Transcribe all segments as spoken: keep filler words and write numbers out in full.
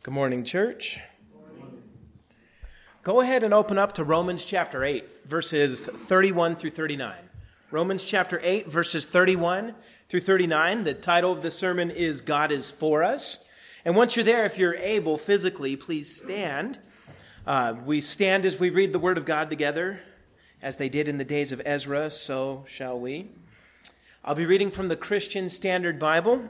Good morning, church. Good morning. Go ahead and open up to Romans chapter eight, verses thirty-one through thirty-nine. Romans chapter eight, verses thirty-one through thirty-nine. The title of the sermon is God is for us. And once you're there, if you're able physically, please stand. Uh, we stand as we read the Word of God together, as they did in the days of Ezra, so shall we. I'll be reading from the Christian Standard Bible.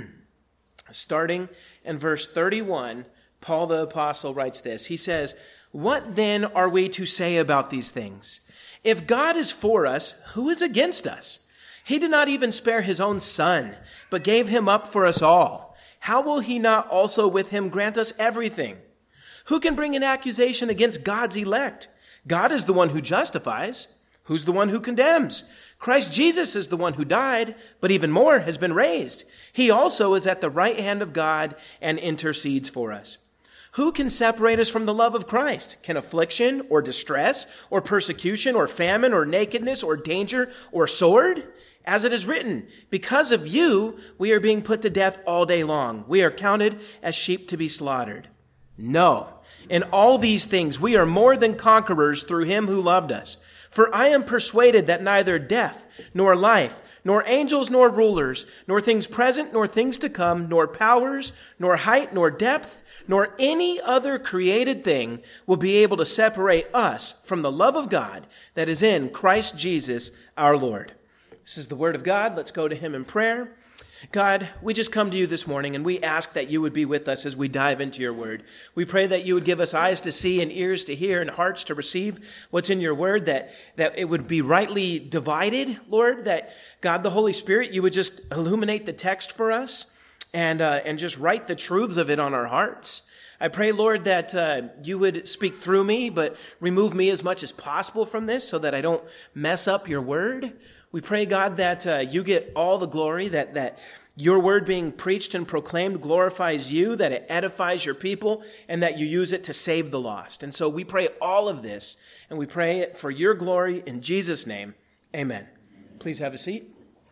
Starting in verse thirty-one, Paul the Apostle writes this. He says, "What then are we to say about these things? If God is for us, who is against us? He did not even spare his own Son, but gave him up for us all. How will he not also with him grant us everything? Who can bring an accusation against God's elect? God is the one who justifies. Who's the one who condemns? Christ Jesus is the one who died, but even more has been raised. He also is at the right hand of God and intercedes for us. Who can separate us from the love of Christ? Can affliction or distress or persecution or famine or nakedness or danger or sword? As it is written, because of you, we are being put to death all day long. We are counted as sheep to be slaughtered. No, in all these things we are more than conquerors through him who loved us. For I am persuaded that neither death, nor life, nor angels, nor rulers, nor things present, nor things to come, nor powers, nor height, nor depth, nor any other created thing will be able to separate us from the love of God that is in Christ Jesus our Lord." This is the word of God. Let's go to him in prayer. God, we just come to you this morning and we ask that you would be with us as we dive into your word. We pray that you would give us eyes to see and ears to hear and hearts to receive what's in your word, that, that it would be rightly divided, Lord, that God, the Holy Spirit, you would just illuminate the text for us and, uh, and just write the truths of it on our hearts. I pray, Lord, that uh, you would speak through me, but remove me as much as possible from this so that I don't mess up your word. We pray, God, that uh, you get all the glory, that, that your word being preached and proclaimed glorifies you, that it edifies your people, and that you use it to save the lost. And so we pray all of this, and we pray it for your glory in Jesus' name. Amen. Please have a seat.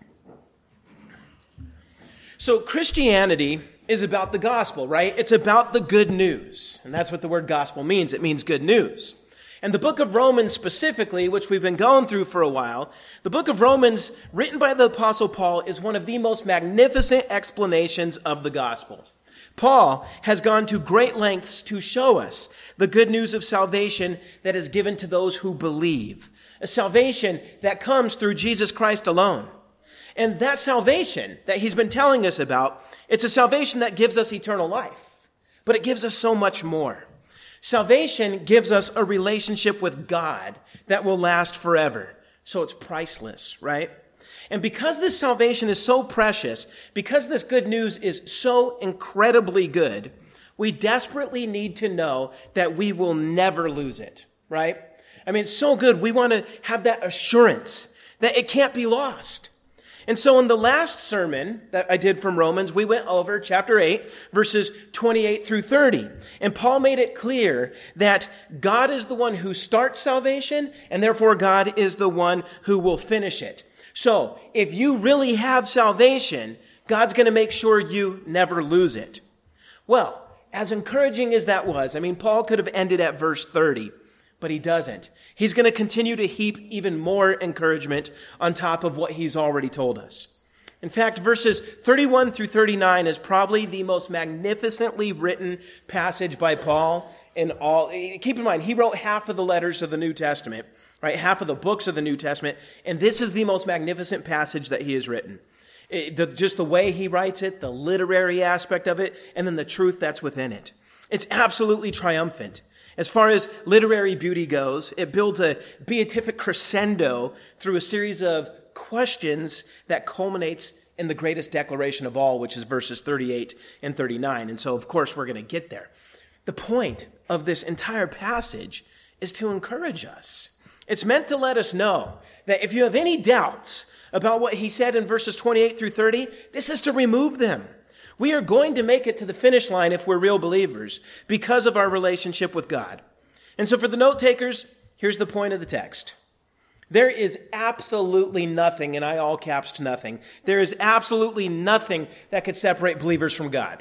So Christianity is about the gospel, right? It's about the good news. And that's what the word gospel means. It means good news. And the book of Romans specifically, which we've been going through for a while, the book of Romans, written by the Apostle Paul, is one of the most magnificent explanations of the gospel. Paul has gone to great lengths to show us the good news of salvation that is given to those who believe, a salvation that comes through Jesus Christ alone. And that salvation that he's been telling us about, it's a salvation that gives us eternal life, but it gives us so much more. Salvation gives us a relationship with God that will last forever. So it's priceless, right? And because this salvation is so precious, because this good news is so incredibly good, we desperately need to know that we will never lose it, right? I mean, it's so good. We want to have that assurance that it can't be lost. And so in the last sermon that I did from Romans, we went over chapter eight, verses twenty-eight through thirty. And Paul made it clear that God is the one who starts salvation, and therefore God is the one who will finish it. So if you really have salvation, God's going to make sure you never lose it. Well, as encouraging as that was, I mean, Paul could have ended at verse thirty. But he doesn't. He's going to continue to heap even more encouragement on top of what he's already told us. In fact, verses thirty-one through thirty-nine is probably the most magnificently written passage by Paul in all. Keep in mind, he wrote half of the letters of the New Testament, right? Half of the books of the New Testament. And this is the most magnificent passage that he has written. It, the, just the way he writes it, the literary aspect of it, and then the truth that's within it. It's absolutely triumphant. As far as literary beauty goes, it builds a beatific crescendo through a series of questions that culminates in the greatest declaration of all, which is verses thirty-eight and thirty-nine. And so, of course, we're going to get there. The point of this entire passage is to encourage us. It's meant to let us know that if you have any doubts about what he said in verses twenty-eight through thirty, this is to remove them. We are going to make it to the finish line if we're real believers because of our relationship with God. And so for the note takers, here's the point of the text. There is absolutely nothing, and I all caps to nothing, there is absolutely nothing that could separate believers from God.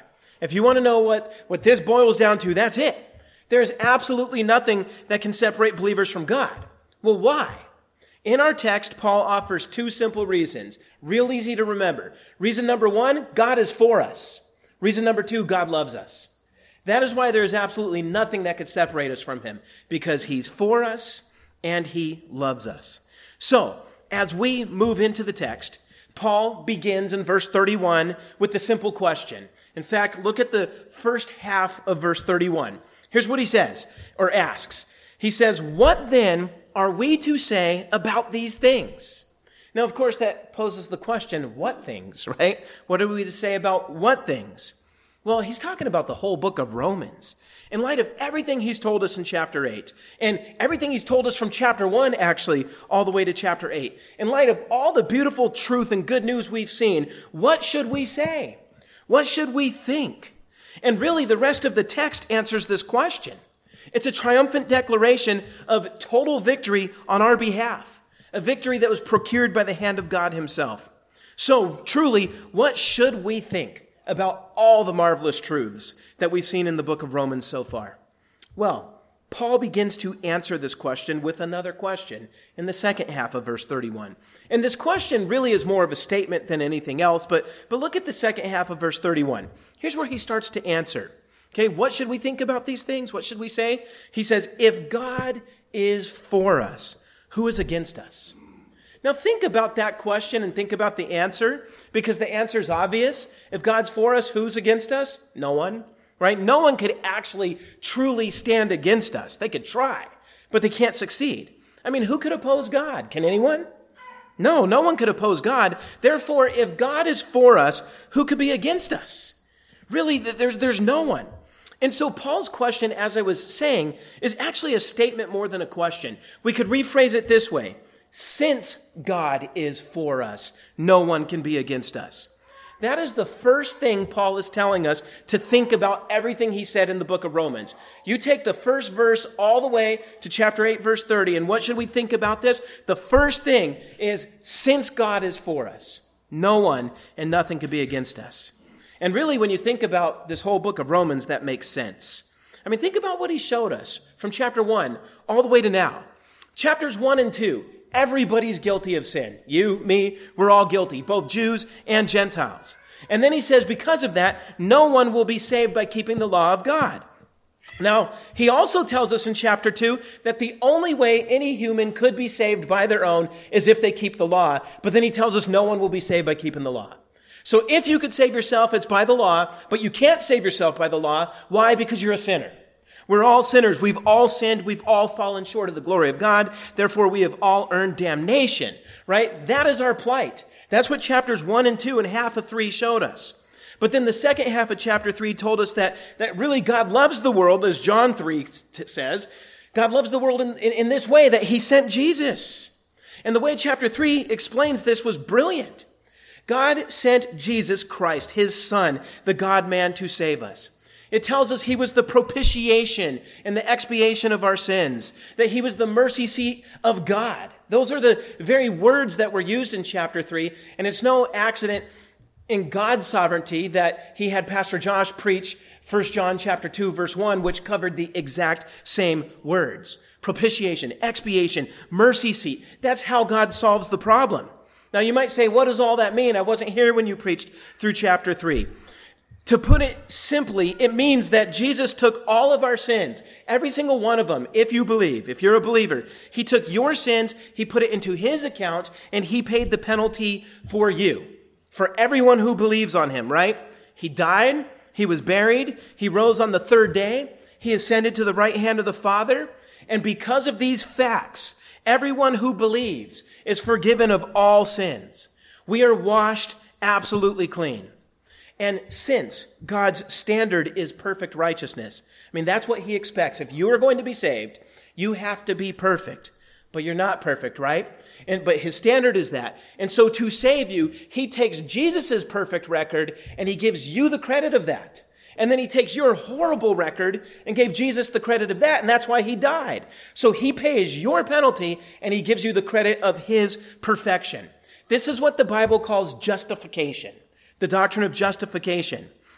If you want to know what, what this boils down to, that's it. There's absolutely nothing that can separate believers from God. Well, why? In our text, Paul offers two simple reasons, real easy to remember. Reason number one, God is for us. Reason number two, God loves us. That is why there is absolutely nothing that could separate us from him, because he's for us and he loves us. So, as we move into the text, Paul begins in verse thirty-one with the simple question. In fact, look at the first half of verse thirty-one. Here's what he says, or asks. He says, "What then are we to say about these things?" Now, of course, that poses the question, what things, right? What are we to say about what things? Well, he's talking about the whole book of Romans. In light of everything he's told us in chapter eight, and everything he's told us from chapter one, actually, all the way to chapter eight, in light of all the beautiful truth and good news we've seen, what should we say? What should we think? And really, the rest of the text answers this question. It's a triumphant declaration of total victory on our behalf, a victory that was procured by the hand of God himself. So, truly, what should we think about all the marvelous truths that we've seen in the book of Romans so far? Well, Paul begins to answer this question with another question in the second half of verse thirty-one. And this question really is more of a statement than anything else, but, but look at the second half of verse thirty-one. Here's where he starts to answer. Okay, what should we think about these things? What should we say? He says, if God is for us, who is against us? Now think about that question and think about the answer, because the answer is obvious. If God's for us, who's against us? No one, right? No one could actually truly stand against us. They could try, but they can't succeed. I mean, who could oppose God? Can anyone? No, no one could oppose God. Therefore, if God is for us, who could be against us? Really, there's, there's no one. And so Paul's question, as I was saying, is actually a statement more than a question. We could rephrase it this way. Since God is for us, no one can be against us. That is the first thing Paul is telling us to think about everything he said in the book of Romans. You take the first verse all the way to chapter eight, verse thirty, and what should we think about this? The first thing is, since God is for us, no one and nothing can be against us. And really, when you think about this whole book of Romans, that makes sense. I mean, think about what he showed us from chapter one all the way to now. Chapters one and two. Everybody's guilty of sin. You, me, we're all guilty, both Jews and Gentiles. And then he says, because of that, no one will be saved by keeping the law of God. Now, he also tells us in chapter two that the only way any human could be saved by their own is if they keep the law. But then he tells us no one will be saved by keeping the law. So if you could save yourself, it's by the law, but you can't save yourself by the law. Why? Because you're a sinner. We're all sinners. We've all sinned. We've all fallen short of the glory of God. Therefore, we have all earned damnation, right? That is our plight. That's what chapters one and two and half of three showed us. But then the second half of chapter three told us that, that really God loves the world, as John three t- says. God loves the world in, in, in this way, that he sent Jesus. And the way chapter three explains this was brilliant. God sent Jesus Christ, his son, the God-man, to save us. It tells us he was the propitiation and the expiation of our sins, that he was the mercy seat of God. Those are the very words that were used in chapter three, and it's no accident in God's sovereignty that he had Pastor Josh preach First John chapter two, verse one, which covered the exact same words. Propitiation, expiation, mercy seat. That's how God solves the problem. Now you might say, what does all that mean? I wasn't here when you preached through chapter three. To put it simply, it means that Jesus took all of our sins, every single one of them, if you believe, if you're a believer. He took your sins, he put it into his account, and he paid the penalty for you, for everyone who believes on him, right? He died, he was buried, he rose on the third day, he ascended to the right hand of the Father, and because of these facts, everyone who believes is forgiven of all sins. We are washed absolutely clean. And since God's standard is perfect righteousness, I mean, that's what he expects. If you are going to be saved, you have to be perfect. But you're not perfect, right? And but his standard is that. And so to save you, he takes Jesus' perfect record and he gives you the credit of that. And then he takes your horrible record and gave Jesus the credit of that, and that's why he died. So he pays your penalty and he gives you the credit of his perfection. This is what the Bible calls justification. The doctrine of justification.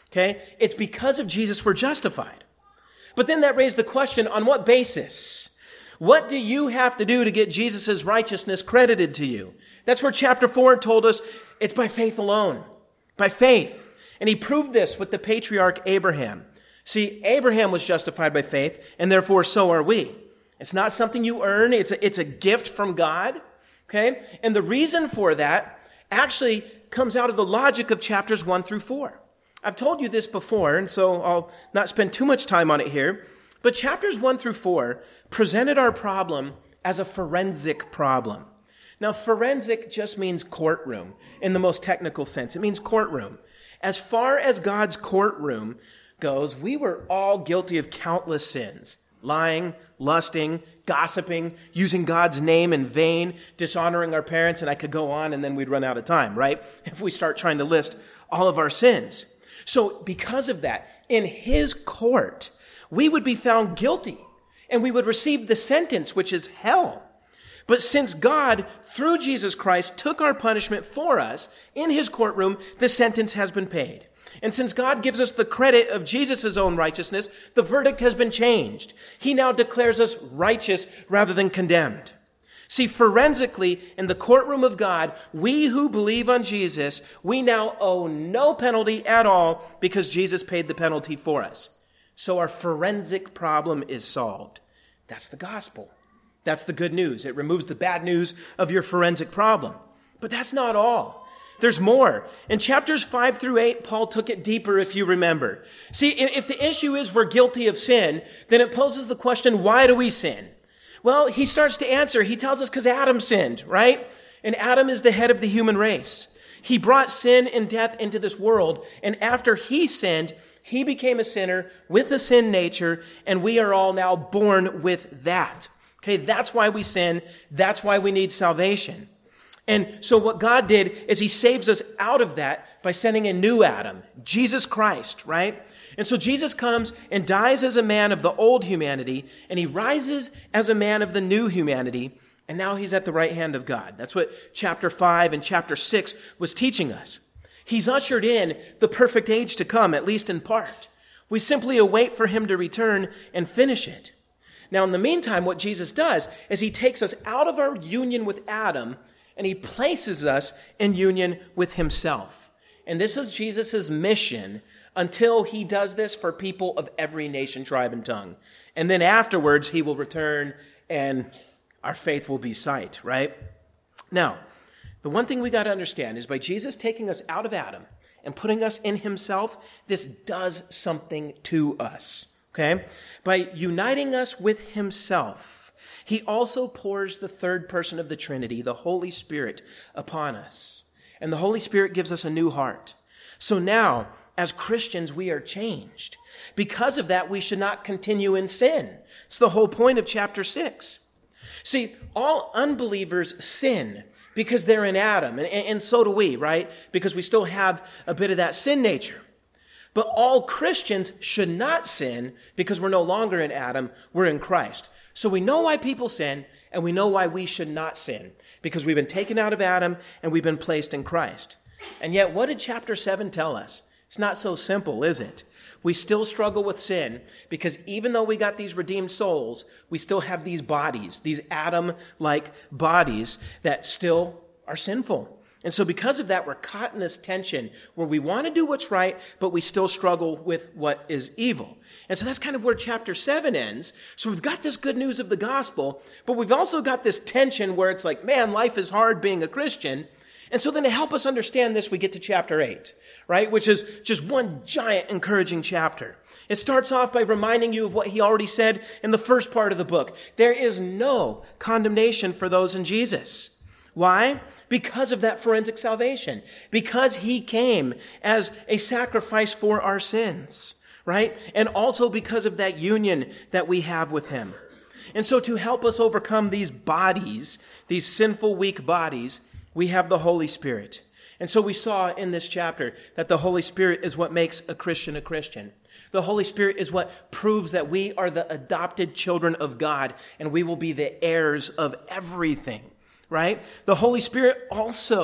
Okay? It's because of Jesus we're justified. But then that raised the question, on what basis? What do you have to do to get Jesus' righteousness credited to you? That's where chapter four told us it's by faith alone. By faith. And he proved this with the patriarch Abraham. See, Abraham was justified by faith, and therefore so are we. It's not something you earn. It's a, it's a gift from God. Okay? And the reason for that actually comes out of the logic of chapters one through four. I've told you this before, and so I'll not spend too much time on it here. But chapters one through four presented our problem as a forensic problem. Now, forensic just means courtroom in the most technical sense. It means courtroom. As far as God's courtroom goes, we were all guilty of countless sins. Lying, lusting, gossiping, using God's name in vain, dishonoring our parents, and I could go on and then we'd run out of time, right? If we start trying to list all of our sins. So because of that, in his court, we would be found guilty and we would receive the sentence, which is hell. But since God, through Jesus Christ, took our punishment for us in his courtroom, the sentence has been paid. And since God gives us the credit of Jesus' own righteousness, the verdict has been changed. He now declares us righteous rather than condemned. See, forensically, in the courtroom of God, we who believe on Jesus, we now owe no penalty at all because Jesus paid the penalty for us. So our forensic problem is solved. That's the gospel. That's the good news. It removes the bad news of your forensic problem. But that's not all. There's more. In chapters five through eight, Paul took it deeper, if you remember. See, if the issue is we're guilty of sin, then it poses the question, why do we sin? Well, he starts to answer. He tells us because Adam sinned, right? And Adam is the head of the human race. He brought sin and death into this world. And after he sinned, he became a sinner with a sin nature, and we are all now born with that. Okay, that's why we sin. That's why we need salvation. And so what God did is he saves us out of that by sending a new Adam, Jesus Christ, right? And so Jesus comes and dies as a man of the old humanity, and he rises as a man of the new humanity, and now he's at the right hand of God. That's what chapter five and chapter six was teaching us. He's ushered in the perfect age to come, at least in part. We simply await for him to return and finish it. Now, in the meantime, what Jesus does is he takes us out of our union with Adam and he places us in union with himself. And this is Jesus' mission until he does this for people of every nation, tribe, and tongue. And then afterwards, he will return and our faith will be sight, right? Now, the one thing we got to understand is by Jesus taking us out of Adam and putting us in himself, this does something to us, okay? By uniting us with himself, he also pours the third person of the Trinity, the Holy Spirit, upon us. And the Holy Spirit gives us a new heart. So now, as Christians, we are changed. Because of that, we should not continue in sin. It's the whole point of chapter six. See, all unbelievers sin because they're in Adam, and, and so do we, right? Because we still have a bit of that sin nature. But all Christians should not sin because we're no longer in Adam, we're in Christ. So we know why people sin, and we know why we should not sin, because we've been taken out of Adam and we've been placed in Christ. And yet, what did chapter seven tell us? It's not so simple, is it? We still struggle with sin because even though we got these redeemed souls, we still have these bodies, these Adam-like bodies that still are sinful. And so because of that, we're caught in this tension where we want to do what's right, but we still struggle with what is evil. And so that's kind of where chapter seven ends. So we've got this good news of the gospel, but we've also got this tension where it's like, man, life is hard being a Christian. And so then to help us understand this, we get to chapter eight, right? Which is just one giant encouraging chapter. It starts off by reminding you of what he already said in the first part of the book. There is no condemnation for those in Jesus. Why? Because of that forensic salvation. Because he came as a sacrifice for our sins, right? And also because of that union that we have with him. And so to help us overcome these bodies, these sinful, weak bodies, we have the Holy Spirit. And so we saw in this chapter that the Holy Spirit is what makes a Christian a Christian. The Holy Spirit is what proves that we are the adopted children of God and we will be the heirs of everything, right? The Holy Spirit also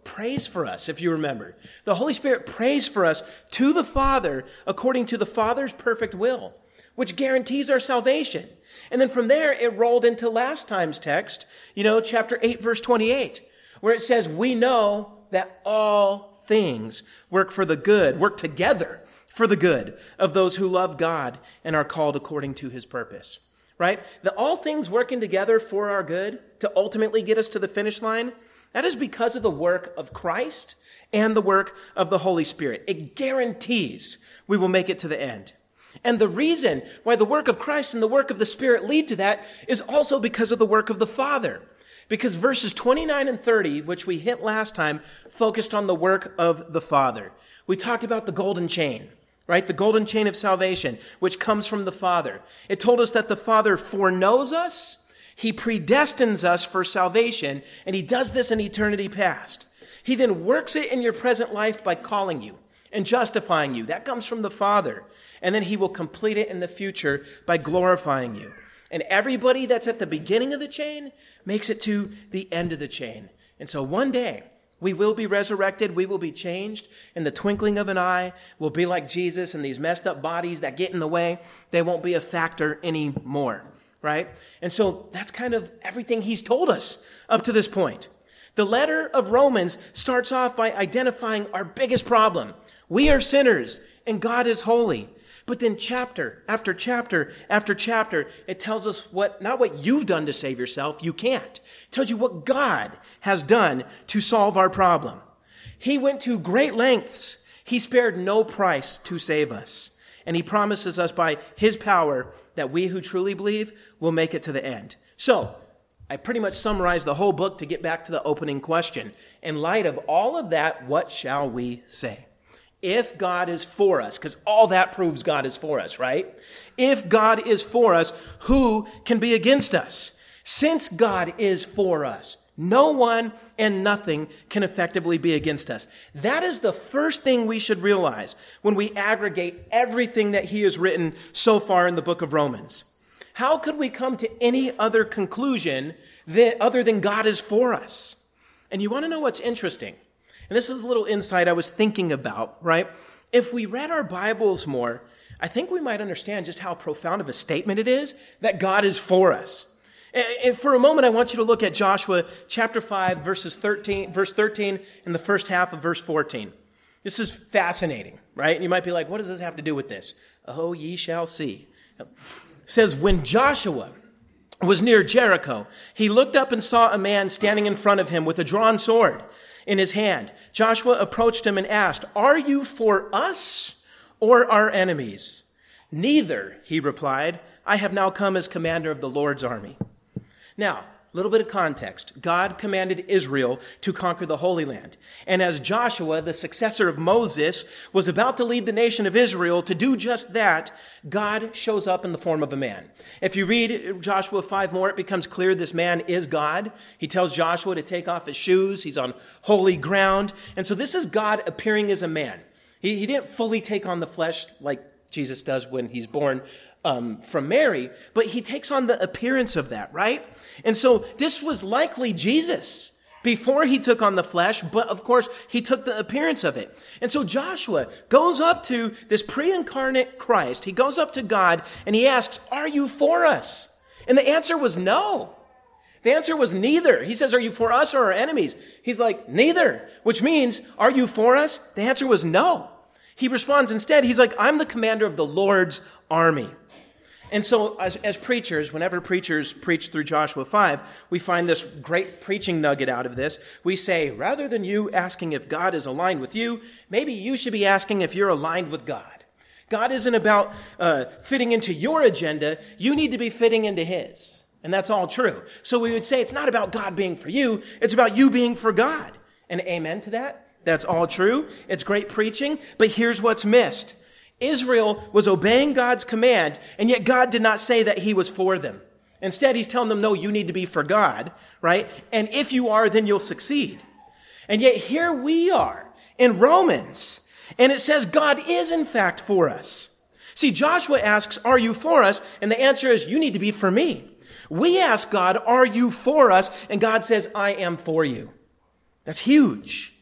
prays for us, if you remember. The Holy Spirit prays for us to the Father according to the Father's perfect will, which guarantees our salvation. And then from there, it rolled into last time's text, you know, chapter eight, verse twenty-eight, where it says, we know that all things work for the good, work together for the good of those who love God and are called according to his purpose. Right? The all things working together for our good to ultimately get us to the finish line, that is because of the work of Christ and the work of the Holy Spirit. It guarantees we will make it to the end. And the reason why the work of Christ and the work of the Spirit lead to that is also because of the work of the Father. Because verses twenty-nine and thirty, which we hit last time, focused on the work of the Father. We talked about the golden chain. Right? The golden chain of salvation, which comes from the Father. It told us that the Father foreknows us, he predestines us for salvation, and he does this in eternity past. He then works it in your present life by calling you and justifying you. That comes from the Father. And then he will complete it in the future by glorifying you. And everybody that's at the beginning of the chain makes it to the end of the chain. And so one day, we will be resurrected. We will be changed in the twinkling of an eye. We'll be like Jesus, and these messed up bodies that get in the way, they won't be a factor anymore, right? And so that's kind of everything he's told us up to this point. The letter of Romans starts off by identifying our biggest problem. We are sinners, and God is holy. But then chapter after chapter after chapter, it tells us what, not what you've done to save yourself. You can't. It tells you what God has done to solve our problem. He went to great lengths. He spared no price to save us. And he promises us by his power that we who truly believe will make it to the end. So, I pretty much summarized the whole book to get back to the opening question. In light of all of that, what shall we say? If God is for us, because all that proves God is for us, right? If God is for us, who can be against us? Since God is for us, no one and nothing can effectively be against us. That is the first thing we should realize when we aggregate everything that he has written so far in the book of Romans. How could we come to any other conclusion that, other than God is for us? And you want to know what's interesting? And this is a little insight I was thinking about, right? If we read our Bibles more, I think we might understand just how profound of a statement it is that God is for us. And for a moment, I want you to look at Joshua chapter five, verses thirteen, verse thirteen, and the first half of verse fourteen. This is fascinating, right? And you might be like, what does this have to do with this? Oh, ye shall see. It says, when Joshua was near Jericho, he looked up and saw a man standing in front of him with a drawn sword in his hand. Joshua approached him and asked, are you for us or our enemies? Neither, he replied. I have now come as commander of the Lord's army. Now, a little bit of context. God commanded Israel to conquer the Holy Land. And as Joshua, the successor of Moses, was about to lead the nation of Israel to do just that, God shows up in the form of a man. If you read Joshua five more, it becomes clear this man is God. He tells Joshua to take off his shoes. He's on holy ground. And so this is God appearing as a man. He, he didn't fully take on the flesh like Jesus does when he's born um, from Mary, but he takes on the appearance of that, right? And so this was likely Jesus before he took on the flesh, but of course he took the appearance of it. And so Joshua goes up to this pre-incarnate Christ. He goes up to God and he asks, are you for us? And the answer was no. The answer was neither. He says, are you for us or our enemies? He's like, neither, which means, are you for us? The answer was no. He responds instead, he's like, I'm the commander of the Lord's army. And so as, as preachers, whenever preachers preach through Joshua five, we find this great preaching nugget out of this. We say, rather than you asking if God is aligned with you, maybe you should be asking if you're aligned with God. God isn't about uh, fitting into your agenda. You need to be fitting into his. And that's all true. So we would say it's not about God being for you. It's about you being for God. And amen to that. That's all true. It's great preaching, but here's what's missed. Israel was obeying God's command, and yet God did not say that he was for them. Instead, he's telling them, no, you need to be for God, right? And if you are, then you'll succeed. And yet here we are in Romans, and it says God is in fact for us. See, Joshua asks, are you for us? And the answer is, you need to be for me. We ask God, are you for us? And God says, I am for you. That's huge.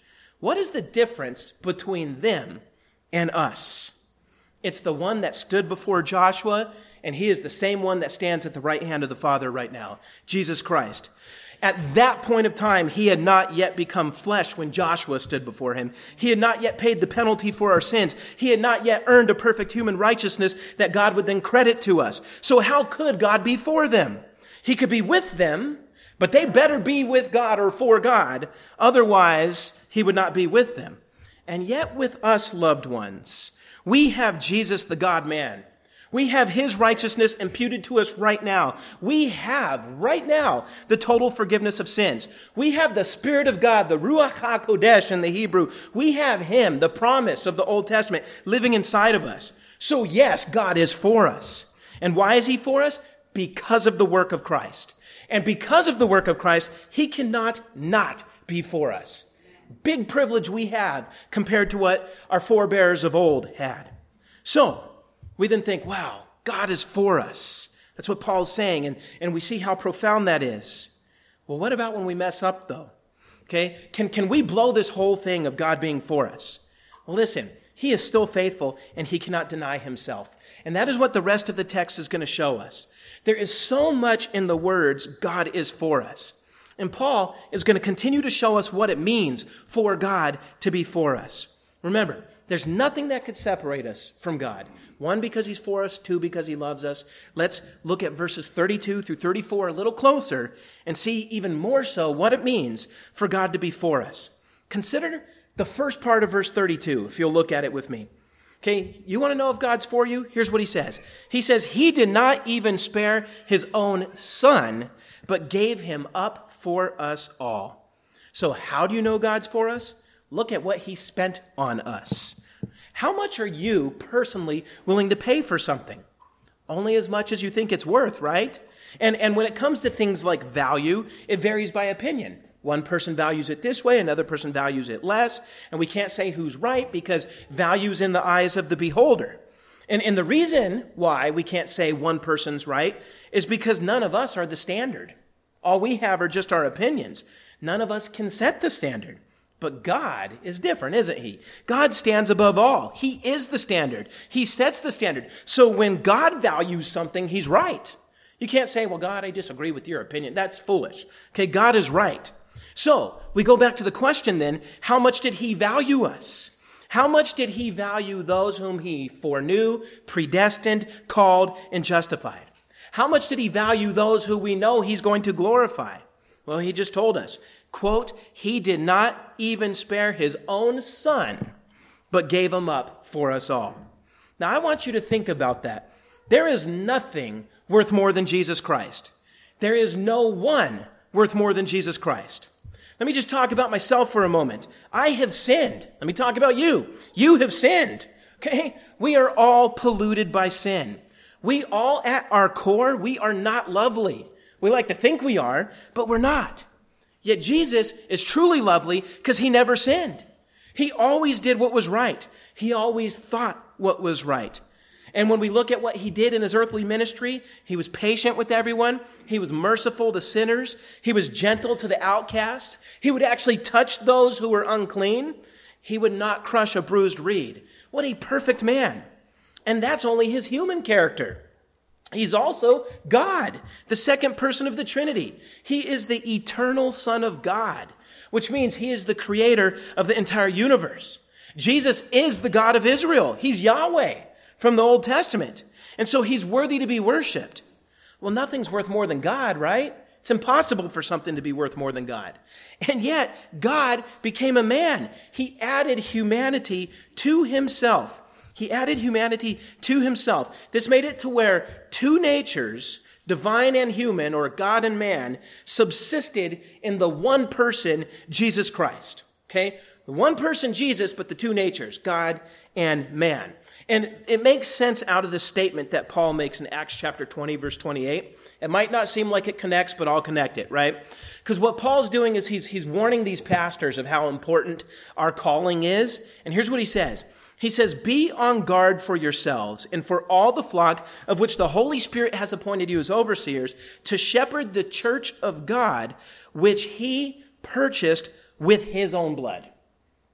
What is the difference between them and us? It's the one that stood before Joshua, and he is the same one that stands at the right hand of the Father right now, Jesus Christ. At that point of time, he had not yet become flesh when Joshua stood before him. He had not yet paid the penalty for our sins. He had not yet earned a perfect human righteousness that God would then credit to us. So how could God be for them? He could be with them, but they better be with God or for God. Otherwise, he would not be with them. And yet with us, loved ones, we have Jesus, the God-man. We have his righteousness imputed to us right now. We have right now the total forgiveness of sins. We have the Spirit of God, the Ruach HaKodesh in the Hebrew. We have him, the promise of the Old Testament, living inside of us. So yes, God is for us. And why is he for us? Because of the work of Christ. And because of the work of Christ, he cannot not be for us. Big privilege we have compared to what our forebears of old had. So, we then think, wow, God is for us. That's what Paul's saying, and, and we see how profound that is. Well, what about when we mess up, though? Okay, can, can we blow this whole thing of God being for us? Well, listen, he is still faithful, and he cannot deny himself. And that is what the rest of the text is going to show us. There is so much in the words, God is for us. And Paul is going to continue to show us what it means for God to be for us. Remember, there's nothing that could separate us from God. One, because he's for us. Two, because he loves us. Let's look at verses thirty-two through thirty-four a little closer and see even more so what it means for God to be for us. Consider the first part of verse thirty-two, if you'll look at it with me. Okay, you want to know if God's for you? Here's what he says. He says, he did not even spare his own son, but gave him up for us all. So how do you know God's for us? Look at what he spent on us. How much are you personally willing to pay for something? Only as much as you think it's worth, right? And, and when it comes to things like value, it varies by opinion. One person values it this way, another person values it less, and we can't say who's right because value's in the eyes of the beholder. And, and the reason why we can't say one person's right is because none of us are the standard. All we have are just our opinions. None of us can set the standard. But God is different, isn't he? God stands above all. He is the standard. He sets the standard. So when God values something, he's right. You can't say, well, God, I disagree with your opinion. That's foolish. Okay, God is right. So we go back to the question then, how much did he value us? How much did he value those whom he foreknew, predestined, called, and justified? How much did he value those who we know he's going to glorify? Well, he just told us, quote, he did not even spare his own son, but gave him up for us all. Now, I want you to think about that. There is nothing worth more than Jesus Christ. There is no one worth more than Jesus Christ. Let me just talk about myself for a moment. I have sinned. Let me talk about you. You have sinned. Okay? We are all polluted by sin. We all, at our core, we are not lovely. We like to think we are, but we're not. Yet Jesus is truly lovely because he never sinned. He always did what was right. He always thought what was right. And when we look at what he did in his earthly ministry, he was patient with everyone. He was merciful to sinners. He was gentle to the outcast. He would actually touch those who were unclean. He would not crush a bruised reed. What a perfect man. And that's only his human character. He's also God, the second person of the Trinity. He is the eternal Son of God, which means he is the creator of the entire universe. Jesus is the God of Israel. He's Yahweh from the Old Testament. And so he's worthy to be worshiped. Well, nothing's worth more than God, right? It's impossible for something to be worth more than God. And yet, God became a man. He added humanity to himself. He added humanity to himself. This made it to where two natures, divine and human, or God and man, subsisted in the one person, Jesus Christ. Okay? The one person, Jesus, but the two natures, God and man. And it makes sense out of the statement that Paul makes in Acts chapter twenty, verse twenty-eight. It might not seem like it connects, but I'll connect it, right? Because what Paul's doing is he's, he's warning these pastors of how important our calling is. And here's what he says. He says, be on guard for yourselves and for all the flock of which the Holy Spirit has appointed you as overseers to shepherd the church of God, which he purchased with his own blood.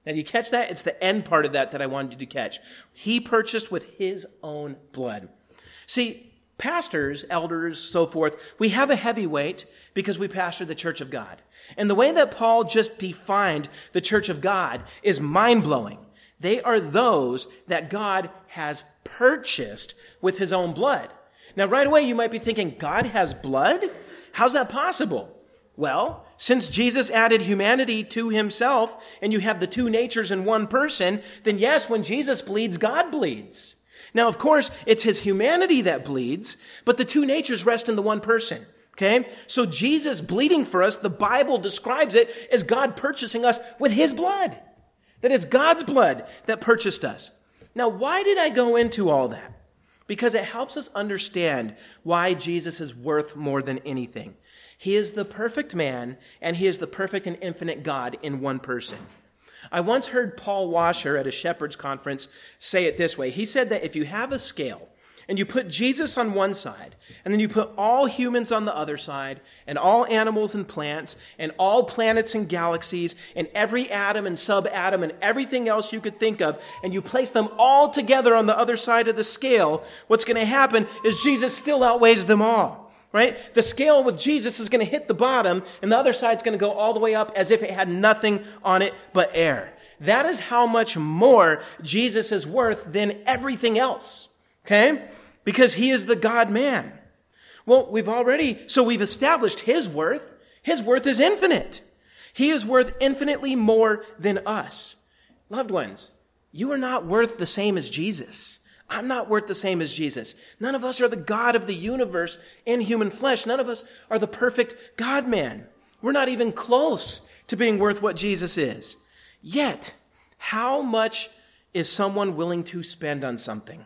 Now, do you catch that? It's the end part of that that I wanted you to catch. He purchased with his own blood. See, pastors, elders, so forth, we have a heavy weight because we pastor the church of God. And the way that Paul just defined the church of God is mind-blowing. They are those that God has purchased with his own blood. Now, right away, you might be thinking, God has blood? How's that possible? Well, since Jesus added humanity to himself, and you have the two natures in one person, then yes, when Jesus bleeds, God bleeds. Now, of course, it's his humanity that bleeds, but the two natures rest in the one person. Okay? So Jesus bleeding for us, the Bible describes it as God purchasing us with his blood. That it's God's blood that purchased us. Now, why did I go into all that? Because it helps us understand why Jesus is worth more than anything. He is the perfect man, and he is the perfect and infinite God in one person. I once heard Paul Washer at a shepherd's conference say it this way. He said that if you have a scale, and you put Jesus on one side, and then you put all humans on the other side, and all animals and plants, and all planets and galaxies, and every atom and subatom, and everything else you could think of, and you place them all together on the other side of the scale, what's going to happen is Jesus still outweighs them all, right? The scale with Jesus is going to hit the bottom, and the other side's going to go all the way up as if it had nothing on it but air. That is how much more Jesus is worth than everything else. Okay? Because he is the God-man. Well, we've already, so we've established his worth. His worth is infinite. He is worth infinitely more than us. Loved ones, you are not worth the same as Jesus. I'm not worth the same as Jesus. None of us are the God of the universe in human flesh. None of us are the perfect God-man. We're not even close to being worth what Jesus is. Yet, how much is someone willing to spend on something?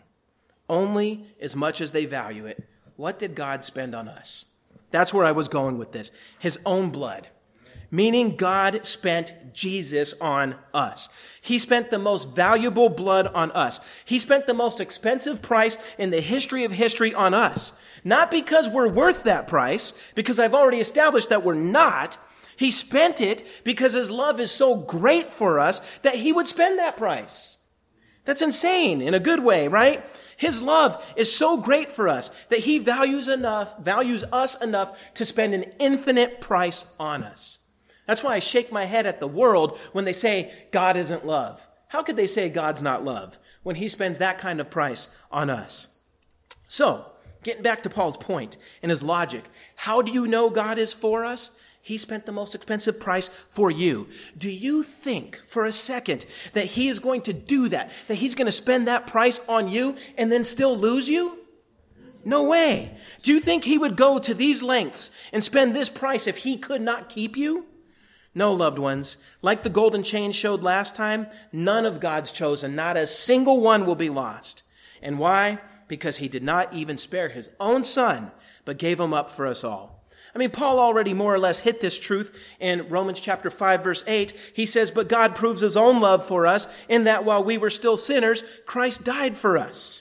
Only as much as they value it. What did God spend on us? That's where I was going with this. His own blood. Meaning God spent Jesus on us. He spent the most valuable blood on us. He spent the most expensive price in the history of history on us. Not because we're worth that price, because I've already established that we're not. He spent it because his love is so great for us that he would spend that price. That's insane in a good way, right? His love is so great for us that he values enough, values us enough to spend an infinite price on us. That's why I shake my head at the world when they say God isn't love. How could they say God's not love when he spends that kind of price on us? So, getting back to Paul's point and his logic, how do you know God is for us? He spent the most expensive price for you. Do you think for a second that he is going to do that, that he's going to spend that price on you and then still lose you? No way. Do you think he would go to these lengths and spend this price if he could not keep you? No, loved ones. Like the golden chain showed last time, none of God's chosen, not a single one will be lost. And why? Because he did not even spare his own son, but gave him up for us all. I mean, Paul already more or less hit this truth in Romans chapter five, verse eight. He says, but God proves his own love for us in that while we were still sinners, Christ died for us.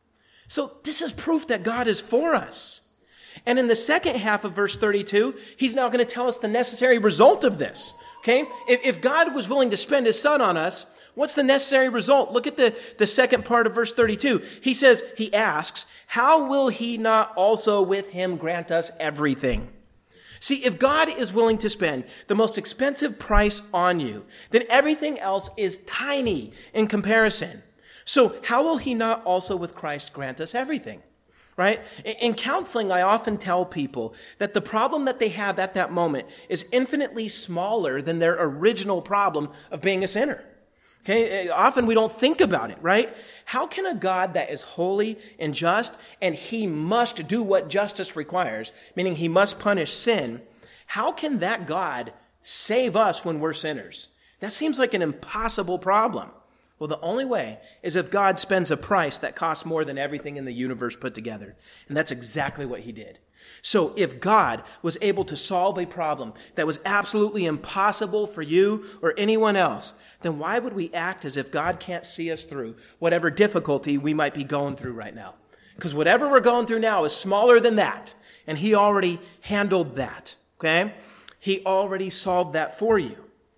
So this is proof that God is for us. And in the second half of verse thirty-two, he's now going to tell us the necessary result of this. Okay? If, if God was willing to spend his son on us, what's the necessary result? Look at the, the second part of verse thirty-two. He says, he asks, how will he not also with him grant us everything? See, if God is willing to spend the most expensive price on you, then everything else is tiny in comparison. So how will he not also with Christ grant us everything? Right? In counseling, I often tell people that the problem that they have at that moment is infinitely smaller than their original problem of being a sinner. Okay, often we don't think about it, right? How can a God that is holy and just, and he must do what justice requires, meaning he must punish sin, how can that God save us when we're sinners? That seems like an impossible problem. Well, the only way is if God spends a price that costs more than everything in the universe put together. And that's exactly what he did. So if God was able to solve a problem that was absolutely impossible for you or anyone else, then why would we act as if God can't see us through whatever difficulty we might be going through right now? Because whatever we're going through now is smaller than that. And he already handled that. Okay? He already solved that for you.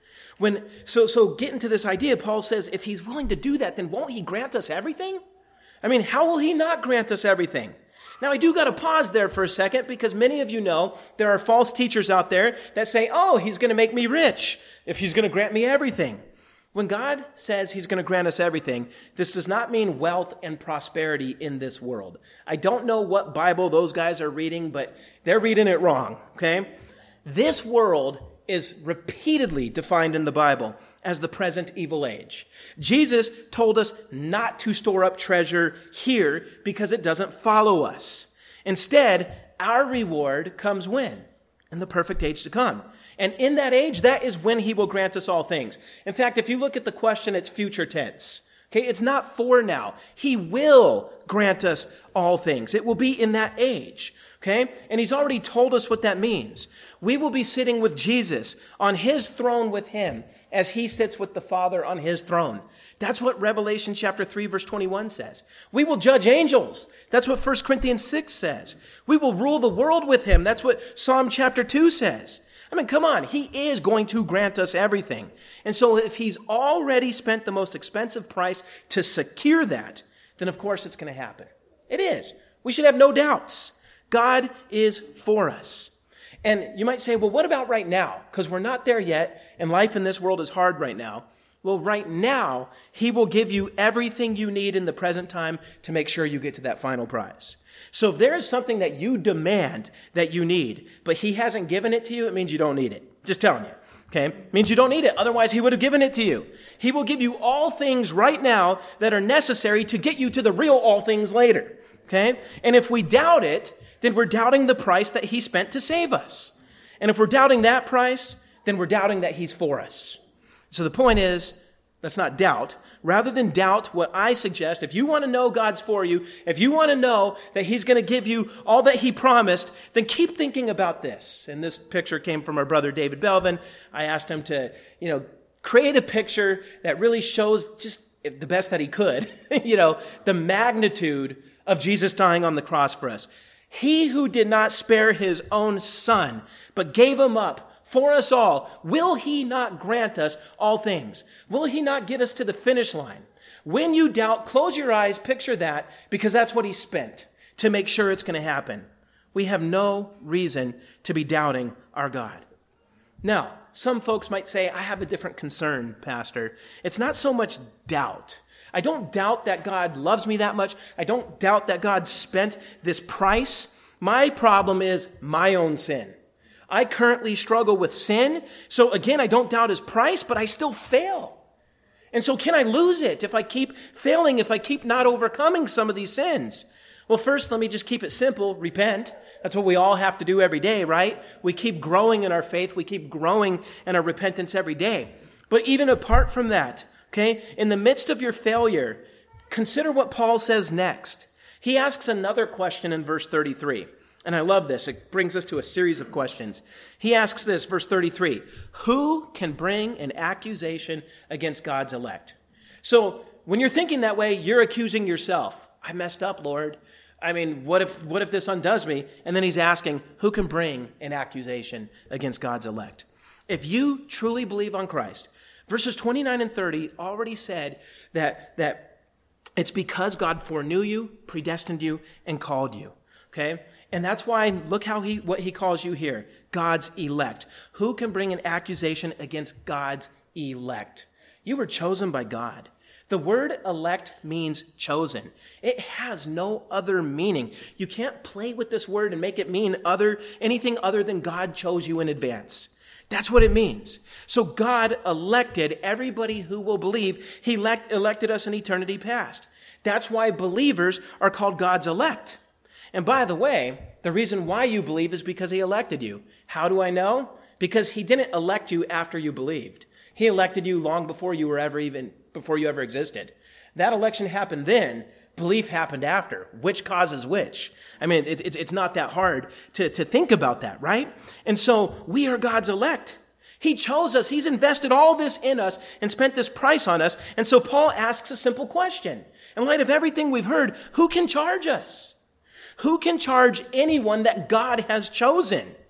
When, so, so getting to this idea, Paul says, if he's willing to do that, then won't he grant us everything? I mean, how will he not grant us everything? Now, I do got to pause there for a second because many of you know there are false teachers out there that say, oh, he's going to make me rich if he's going to grant me everything. When God says he's going to grant us everything, this does not mean wealth and prosperity in this world. I don't know what Bible those guys are reading, but they're reading it wrong, okay? This world is repeatedly defined in the Bible as the present evil age. Jesus told us not to store up treasure here because it doesn't follow us. Instead, our reward comes when? In the perfect age to come. And in that age, that is when he will grant us all things. In fact, if you look at the question, it's future tense. Okay, it's not for now. He will grant us all things. It will be in that age. Okay? And he's already told us what that means. We will be sitting with Jesus on his throne with him as he sits with the Father on his throne. That's what Revelation chapter three verse twenty-one says. We will judge angels. That's what First Corinthians six says. We will rule the world with him. That's what Psalm chapter two says. I mean, come on. He is going to grant us everything. And so if he's already spent the most expensive price to secure that, then of course it's going to happen. It is. We should have no doubts. God is for us. And you might say, well, what about right now? Because we're not there yet, and life in this world is hard right now. Well, right now, he will give you everything you need in the present time to make sure you get to that final prize. So if there is something that you demand that you need, but he hasn't given it to you, it means you don't need it. Just telling you. Okay? It means you don't need it. Otherwise, he would have given it to you. He will give you all things right now that are necessary to get you to the real all things later. Okay? And if we doubt it, then we're doubting the price that he spent to save us. And if we're doubting that price, then we're doubting that he's for us. So the point is, let's not doubt. Rather than doubt what I suggest, if you want to know God's for you, if you want to know that he's going to give you all that he promised, then keep thinking about this. And this picture came from our brother David Belvin. I asked him to, you know, create a picture that really shows just the best that he could, you know, the magnitude of Jesus dying on the cross for us. He who did not spare his own son, but gave him up for us all, will he not grant us all things? Will he not get us to the finish line? When you doubt, close your eyes, picture that, because that's what he spent to make sure it's going to happen. We have no reason to be doubting our God. Now, some folks might say, I have a different concern, Pastor. It's not so much doubt. I don't doubt that God loves me that much. I don't doubt that God spent this price. My problem is my own sin. I currently struggle with sin. So again, I don't doubt his price, but I still fail. And so can I lose it if I keep failing, if I keep not overcoming some of these sins? Well, first, let me just keep it simple. Repent. That's what we all have to do every day, right? We keep growing in our faith. We keep growing in our repentance every day. But even apart from that, okay, in the midst of your failure, consider what Paul says next. He asks another question in verse thirty-three. And I love this. It brings us to a series of questions. He asks this, verse thirty-three, who can bring an accusation against God's elect? So when you're thinking that way, you're accusing yourself. I messed up, Lord. I mean, what if, what if this undoes me? And then he's asking, who can bring an accusation against God's elect? If you truly believe on Christ, verses twenty-nine and thirty already said that, that it's because God foreknew you, predestined you, and called you. Okay? And that's why, look how he, what he calls you here. God's elect. Who can bring an accusation against God's elect? You were chosen by God. The word elect means chosen. It has no other meaning. You can't play with this word and make it mean other, anything other than God chose you in advance. That's what it means. So God elected everybody who will believe. He elect, elected us in eternity past. That's why believers are called God's elect. And by the way, the reason why you believe is because he elected you. How do I know? Because he didn't elect you after you believed. He elected you long before you were ever even, before you ever existed. That election happened then. Belief happened after. Which causes which? I mean, it, it, it's not that hard to, to think about that, right? And so we are God's elect. He chose us. He's invested all this in us and spent this price on us. And so Paul asks a simple question. In light of everything we've heard, who can charge us? Who can charge anyone that God has chosen?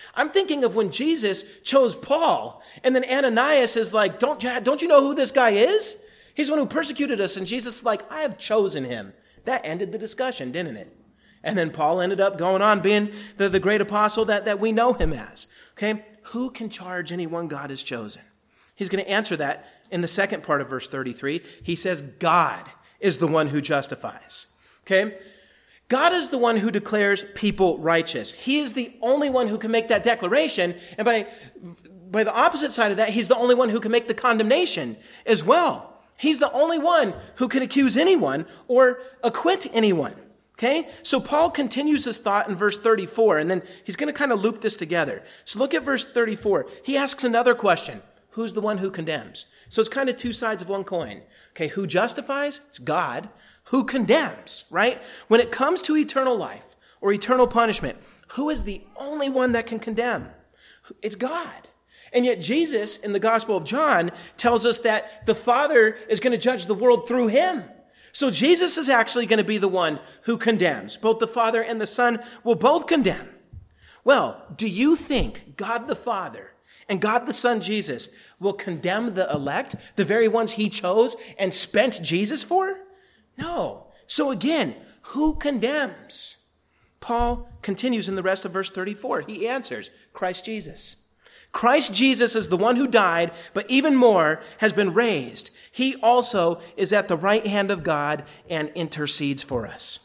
I'm thinking of when Jesus chose Paul, and then Ananias is like, don't, don't you know who this guy is? He's the one who persecuted us, and Jesus is like, I have chosen him. That ended the discussion, didn't it? And then Paul ended up going on being the, the great apostle that, that we know him as. Okay? Who can charge anyone God has chosen? He's going to answer that in the second part of verse thirty-three. He says, God is the one who justifies. Okay? God is the one who declares people righteous. He is the only one who can make that declaration. And by, by the opposite side of that, he's the only one who can make the condemnation as well. He's the only one who can accuse anyone or acquit anyone. Okay? So Paul continues this thought in verse thirty-four, and then he's going to kind of loop this together. So look at verse thirty-four. He asks another question. Who's the one who condemns? So it's kind of two sides of one coin. Okay, who justifies? It's God. Who condemns, right? When it comes to eternal life or eternal punishment, who is the only one that can condemn? It's God. And yet Jesus in the Gospel of John tells us that the Father is going to judge the world through him. So Jesus is actually going to be the one who condemns. Both the Father and the Son will both condemn. Well, do you think God the Father and God the Son, Jesus, will condemn the elect, the very ones he chose and spent Jesus for? No. So again, who condemns? Paul continues in the rest of verse thirty-four. He answers, Christ Jesus. Christ Jesus is the one who died, but even more has been raised. He also is at the right hand of God and intercedes for us.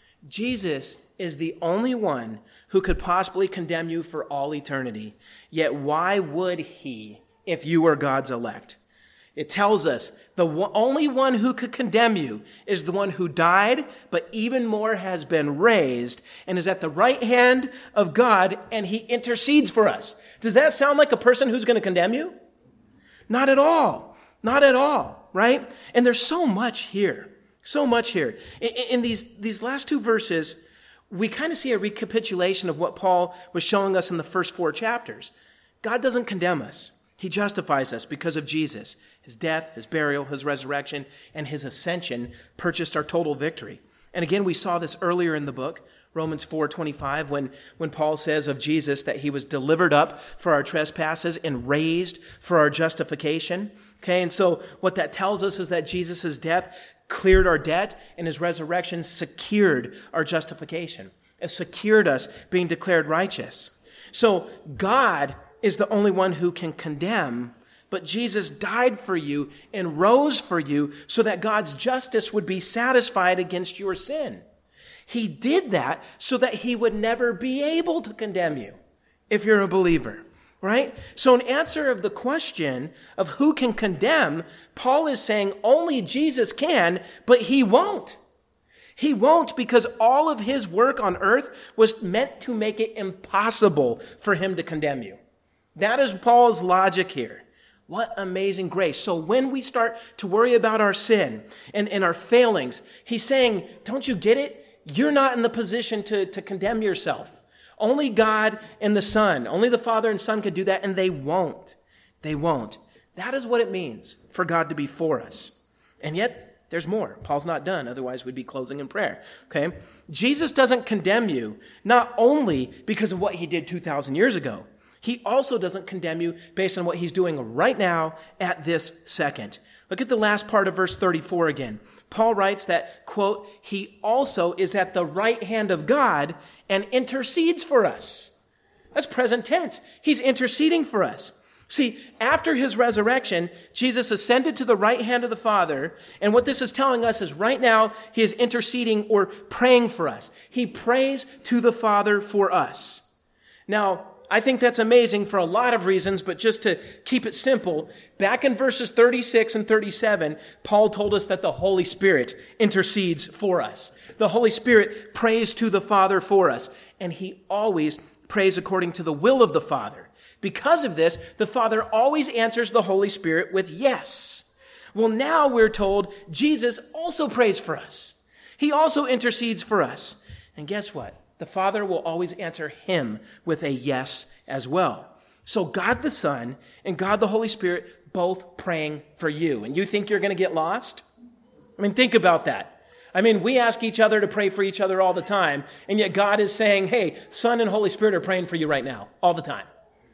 Jesus is the only one who could possibly condemn you for all eternity. Yet why would he if you were God's elect? It tells us the only one who could condemn you is the one who died, but even more has been raised and is at the right hand of God, and he intercedes for us. Does that sound like a person who's going to condemn you? Not at all. Not at all, right? And there's so much here. So much here. In, in these, these last two verses, we kind of see a recapitulation of what Paul was showing us in the first four chapters. God doesn't condemn us. He justifies us because of Jesus. His death, his burial, his resurrection, and his ascension purchased our total victory. And again, we saw this earlier in the book, Romans four twenty-five, when, when Paul says of Jesus that he was delivered up for our trespasses and raised for our justification. Okay, and so what that tells us is that Jesus' death cleared our debt and his resurrection secured our justification. It secured us being declared righteous. So God is the only one who can condemn, but Jesus died for you and rose for you so that God's justice would be satisfied against your sin. He did that so that he would never be able to condemn you if you're a believer, right? So in answer of the question of who can condemn, Paul is saying only Jesus can, but he won't. He won't, because all of his work on earth was meant to make it impossible for him to condemn you. That is Paul's logic here. What amazing grace. So when we start to worry about our sin and, and our failings, he's saying, don't you get it? You're not in the position to, to condemn yourself. Only God and the Son, only the Father and Son could do that, and they won't. They won't. That is what it means for God to be for us. And yet, there's more. Paul's not done, otherwise we'd be closing in prayer. Okay? Jesus doesn't condemn you, not only because of what he did two thousand years ago. He also doesn't condemn you based on what he's doing right now at this second. Look at the last part of verse thirty-four again. Paul writes that, quote, he also is at the right hand of God and intercedes for us. That's present tense. He's interceding for us. See, after his resurrection, Jesus ascended to the right hand of the Father, and what this is telling us is right now he is interceding or praying for us. He prays to the Father for us. Now, I think that's amazing for a lot of reasons, but just to keep it simple, back in verses thirty-six and thirty-seven, Paul told us that the Holy Spirit intercedes for us. The Holy Spirit prays to the Father for us, and he always prays according to the will of the Father. Because of this, the Father always answers the Holy Spirit with yes. Well, now we're told Jesus also prays for us. He also intercedes for us. And guess what? The Father will always answer him with a yes as well. So God the Son and God the Holy Spirit both praying for you. And you think you're going to get lost? I mean, think about that. I mean, we ask each other to pray for each other all the time, and yet God is saying, hey, Son and Holy Spirit are praying for you right now, all the time.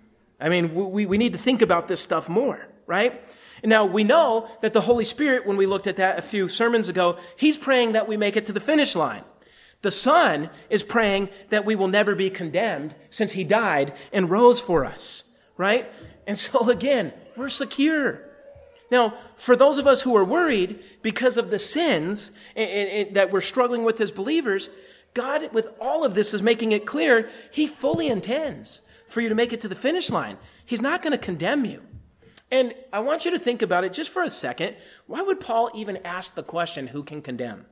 I mean, we, we need to think about this stuff more, right? Now, we know that the Holy Spirit, when we looked at that a few sermons ago, he's praying that we make it to the finish line. The Son is praying that we will never be condemned since he died and rose for us, right? And so again, we're secure. Now, for those of us who are worried because of the sins that we're struggling with as believers, God, with all of this, is making it clear he fully intends for you to make it to the finish line. He's not going to condemn you. And I want you to think about it just for a second. Why would Paul even ask the question, who can condemn?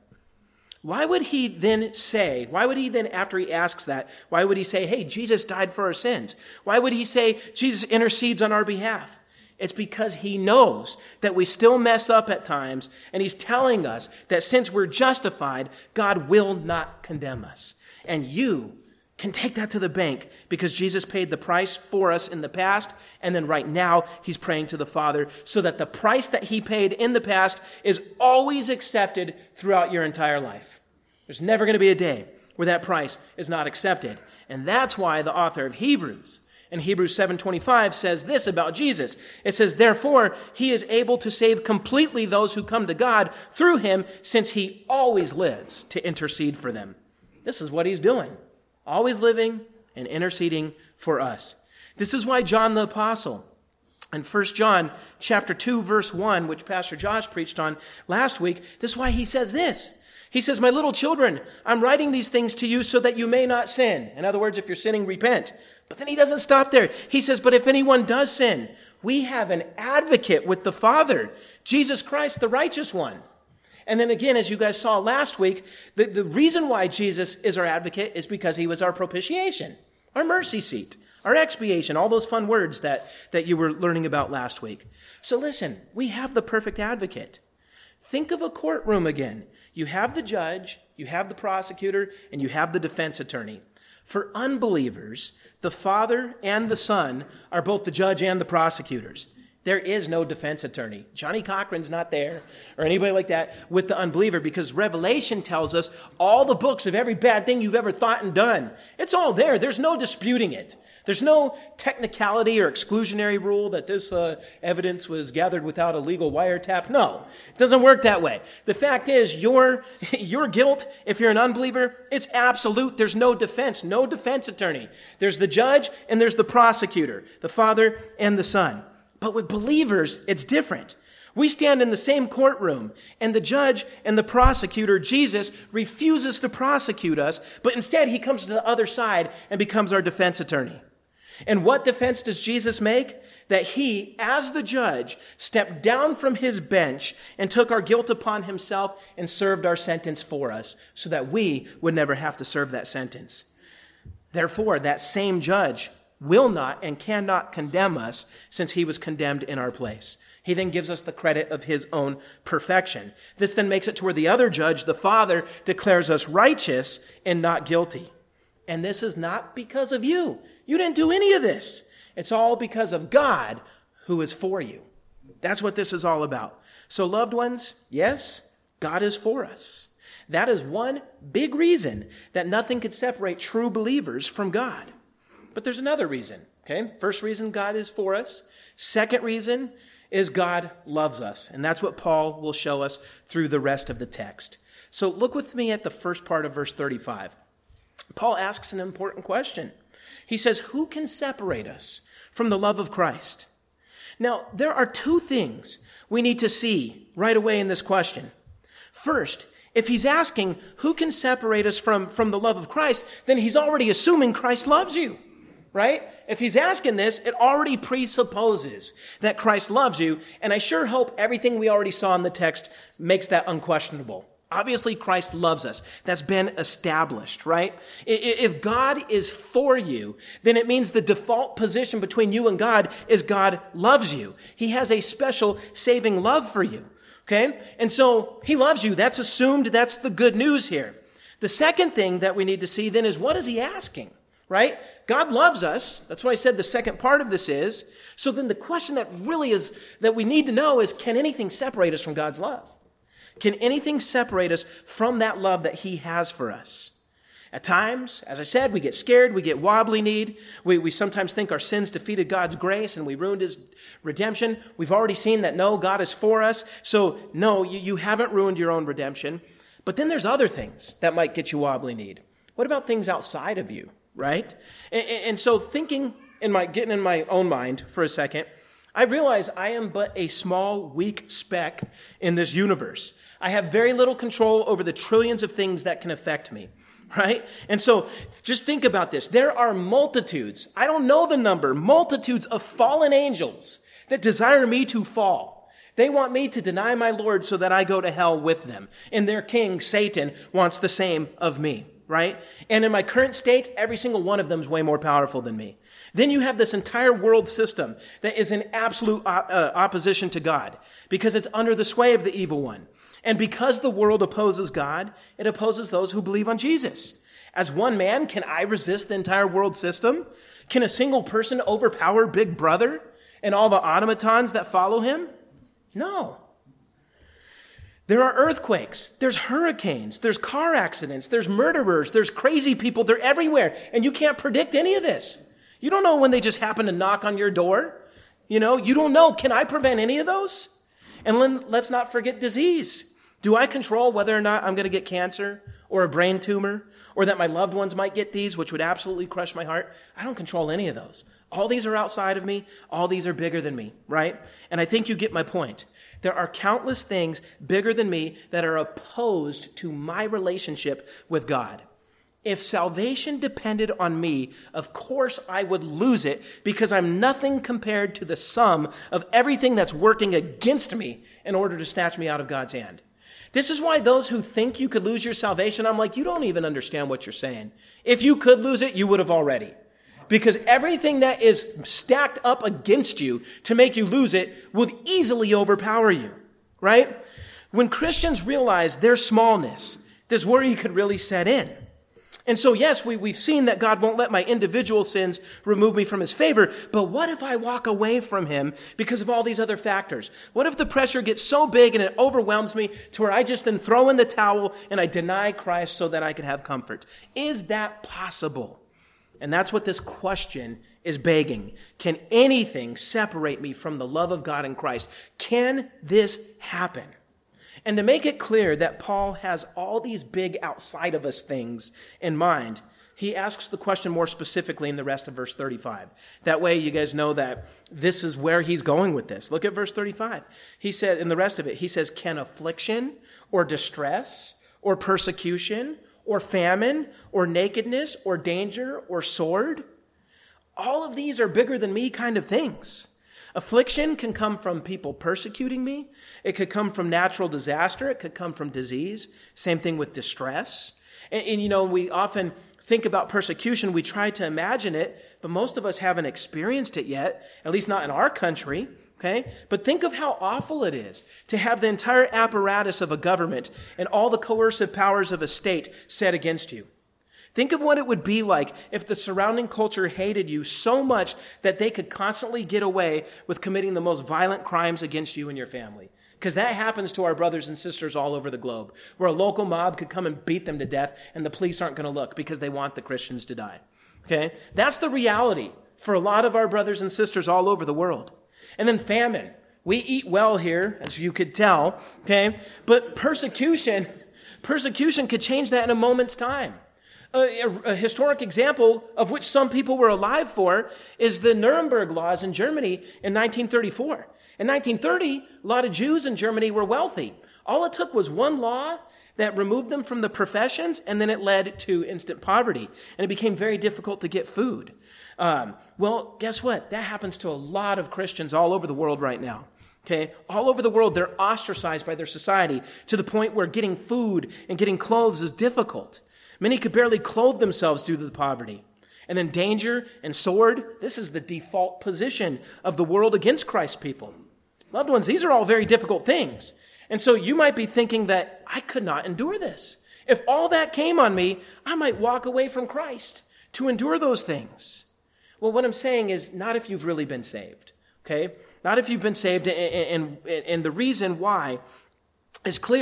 Why would he then say, why would he then, after he asks that, why would he say, hey, Jesus died for our sins? Why would he say, Jesus intercedes on our behalf? It's because he knows that we still mess up at times, and he's telling us that since we're justified, God will not condemn us. And you can take that to the bank because Jesus paid the price for us in the past, and then right now he's praying to the Father so that the price that he paid in the past is always accepted throughout your entire life. There's never going to be a day where that price is not accepted. And that's why the author of Hebrews in Hebrews seven twenty-five says this about Jesus. It says, therefore, he is able to save completely those who come to God through him, since he always lives to intercede for them. This is what he's doing. Always living and interceding for us. This is why John the Apostle, in First John chapter two, verse one, which Pastor Josh preached on last week, this is why he says this. He says, my little children, I'm writing these things to you so that you may not sin. In other words, if you're sinning, repent. But then he doesn't stop there. He says, but if anyone does sin, we have an advocate with the Father, Jesus Christ, the righteous one. And then again, as you guys saw last week, the, the reason why Jesus is our advocate is because he was our propitiation, our mercy seat, our expiation, all those fun words that, that you were learning about last week. So listen, we have the perfect advocate. Think of a courtroom again. You have the judge, you have the prosecutor, and you have the defense attorney. For unbelievers, the Father and the Son are both the judge and the prosecutors. There is no defense attorney. Johnny Cochran's not there, or anybody like that, with the unbeliever, because Revelation tells us all the books of every bad thing you've ever thought and done. It's all there. There's no disputing it. There's no technicality or exclusionary rule that this uh, evidence was gathered without a legal wiretap. No, it doesn't work that way. The fact is, your, your guilt, if you're an unbeliever, it's absolute. There's no defense, no defense attorney. There's the judge and there's the prosecutor, the Father and the Son. But with believers, it's different. We stand in the same courtroom, and the judge and the prosecutor, Jesus, refuses to prosecute us, but instead he comes to the other side and becomes our defense attorney. And what defense does Jesus make? That he, as the judge, stepped down from his bench and took our guilt upon himself and served our sentence for us, so that we would never have to serve that sentence. Therefore, that same judge will not and cannot condemn us, since he was condemned in our place. He then gives us the credit of his own perfection. This then makes it to where the other judge, the Father, declares us righteous and not guilty. And this is not because of you. You didn't do any of this. It's all because of God, who is for you. That's what this is all about. So, loved ones, yes, God is for us. That is one big reason that nothing could separate true believers from God. But there's another reason, okay? First reason, God is for us. Second reason is God loves us. And that's what Paul will show us through the rest of the text. So look with me at the first part of verse thirty-five. Paul asks an important question. He says, who can separate us from the love of Christ? Now, there are two things we need to see right away in this question. First, if he's asking who can separate us from, from the love of Christ, then he's already assuming Christ loves you. Right? If he's asking this, it already presupposes that Christ loves you, and I sure hope everything we already saw in the text makes that unquestionable. Obviously, Christ loves us. That's been established, right? If God is for you, then it means the default position between you and God is God loves you. He has a special saving love for you, okay? And so he loves you. That's assumed. That's the good news here. The second thing that we need to see then is, what is he asking? Right? God loves us. That's what I said the second part of this is. So then the question that really is, that we need to know is, can anything separate us from God's love? Can anything separate us from that love that he has for us? At times, as I said, we get scared, we get wobbly-kneed. We, we sometimes think our sins defeated God's grace and we ruined his redemption. We've already seen that, no, God is for us. So, no, you, you haven't ruined your own redemption. But then there's other things that might get you wobbly-kneed. What about things outside of you, right? And, and so thinking, in my getting in my own mind for a second, I realize I am but a small, weak speck in this universe. I have very little control over the trillions of things that can affect me. Right? And so just think about this. There are multitudes, I don't know the number, multitudes of fallen angels that desire me to fall. They want me to deny my Lord so that I go to hell with them. And their king, Satan, wants the same of me. Right? And in my current state, every single one of them is way more powerful than me. Then you have this entire world system that is in absolute op- uh, opposition to God because it's under the sway of the evil one. And because the world opposes God, it opposes those who believe on Jesus. As one man, can I resist the entire world system? Can a single person overpower Big Brother and all the automatons that follow him? No. There are earthquakes, there's hurricanes, there's car accidents, there's murderers, there's crazy people, they're everywhere. And you can't predict any of this. You don't know when they just happen to knock on your door. You know, you don't know. Can I prevent any of those? And then let's not forget disease. Do I control whether or not I'm going to get cancer or a brain tumor or that my loved ones might get these, which would absolutely crush my heart? I don't control any of those. All these are outside of me. All these are bigger than me, right? And I think you get my point. There are countless things bigger than me that are opposed to my relationship with God. If salvation depended on me, of course I would lose it because I'm nothing compared to the sum of everything that's working against me in order to snatch me out of God's hand. This is why those who think you could lose your salvation, I'm like, you don't even understand what you're saying. If you could lose it, you would have already. Because everything that is stacked up against you to make you lose it would easily overpower you, right? When Christians realize their smallness, this worry could really set in. And so, yes, we, we've seen that God won't let my individual sins remove me from his favor, but what if I walk away from him because of all these other factors? What if the pressure gets so big and it overwhelms me to where I just then throw in the towel and I deny Christ so that I can have comfort? Is that possible? And that's what this question is begging. Can anything separate me from the love of God in Christ? Can this happen? And to make it clear that Paul has all these big outside of us things in mind, he asks the question more specifically in the rest of verse thirty-five. That way you guys know that this is where he's going with this. Look at verse thirty-five. He said, in the rest of it, he says, can affliction or distress or persecution or famine or nakedness or danger or sword? All of these are bigger than me kind of things. Affliction can come from people persecuting me. It could come from natural disaster. It could come from disease. Same thing with distress. And, and, you know, we often think about persecution. We try to imagine it, but most of us haven't experienced it yet, at least not in our country. Okay? But think of how awful it is to have the entire apparatus of a government and all the coercive powers of a state set against you. Think of what it would be like if the surrounding culture hated you so much that they could constantly get away with committing the most violent crimes against you and your family. Because that happens to our brothers and sisters all over the globe, where a local mob could come and beat them to death and the police aren't going to look because they want the Christians to die. Okay? That's the reality for a lot of our brothers and sisters all over the world. And then famine. We eat well here, as you could tell, okay? But persecution, persecution could change that in a moment's time. A, a, a historic example of which some people were alive for is the Nuremberg laws in Germany in nineteen thirty-four. In nineteen thirty, a lot of Jews in Germany were wealthy. All it took was one law that removed them from the professions, and then it led to instant poverty. And it became very difficult to get food. Um, well, guess what? That happens to a lot of Christians all over the world right now. Okay, all over the world, they're ostracized by their society to the point where getting food and getting clothes is difficult. Many could barely clothe themselves due to the poverty. And then danger and sword, this is the default position of the world against Christ's people. Loved ones, these are all very difficult things. And so you might be thinking that I could not endure this. If all that came on me, I might walk away from Christ to endure those things. Well, what I'm saying is not if you've really been saved, okay? Not if you've been saved, and, and, and the reason why is clear.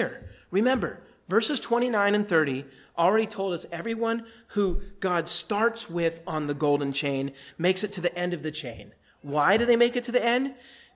Remember, verses twenty-nine and thirty already told us everyone who God starts with on the golden chain makes it to the end of the chain. Why do they make it to the end?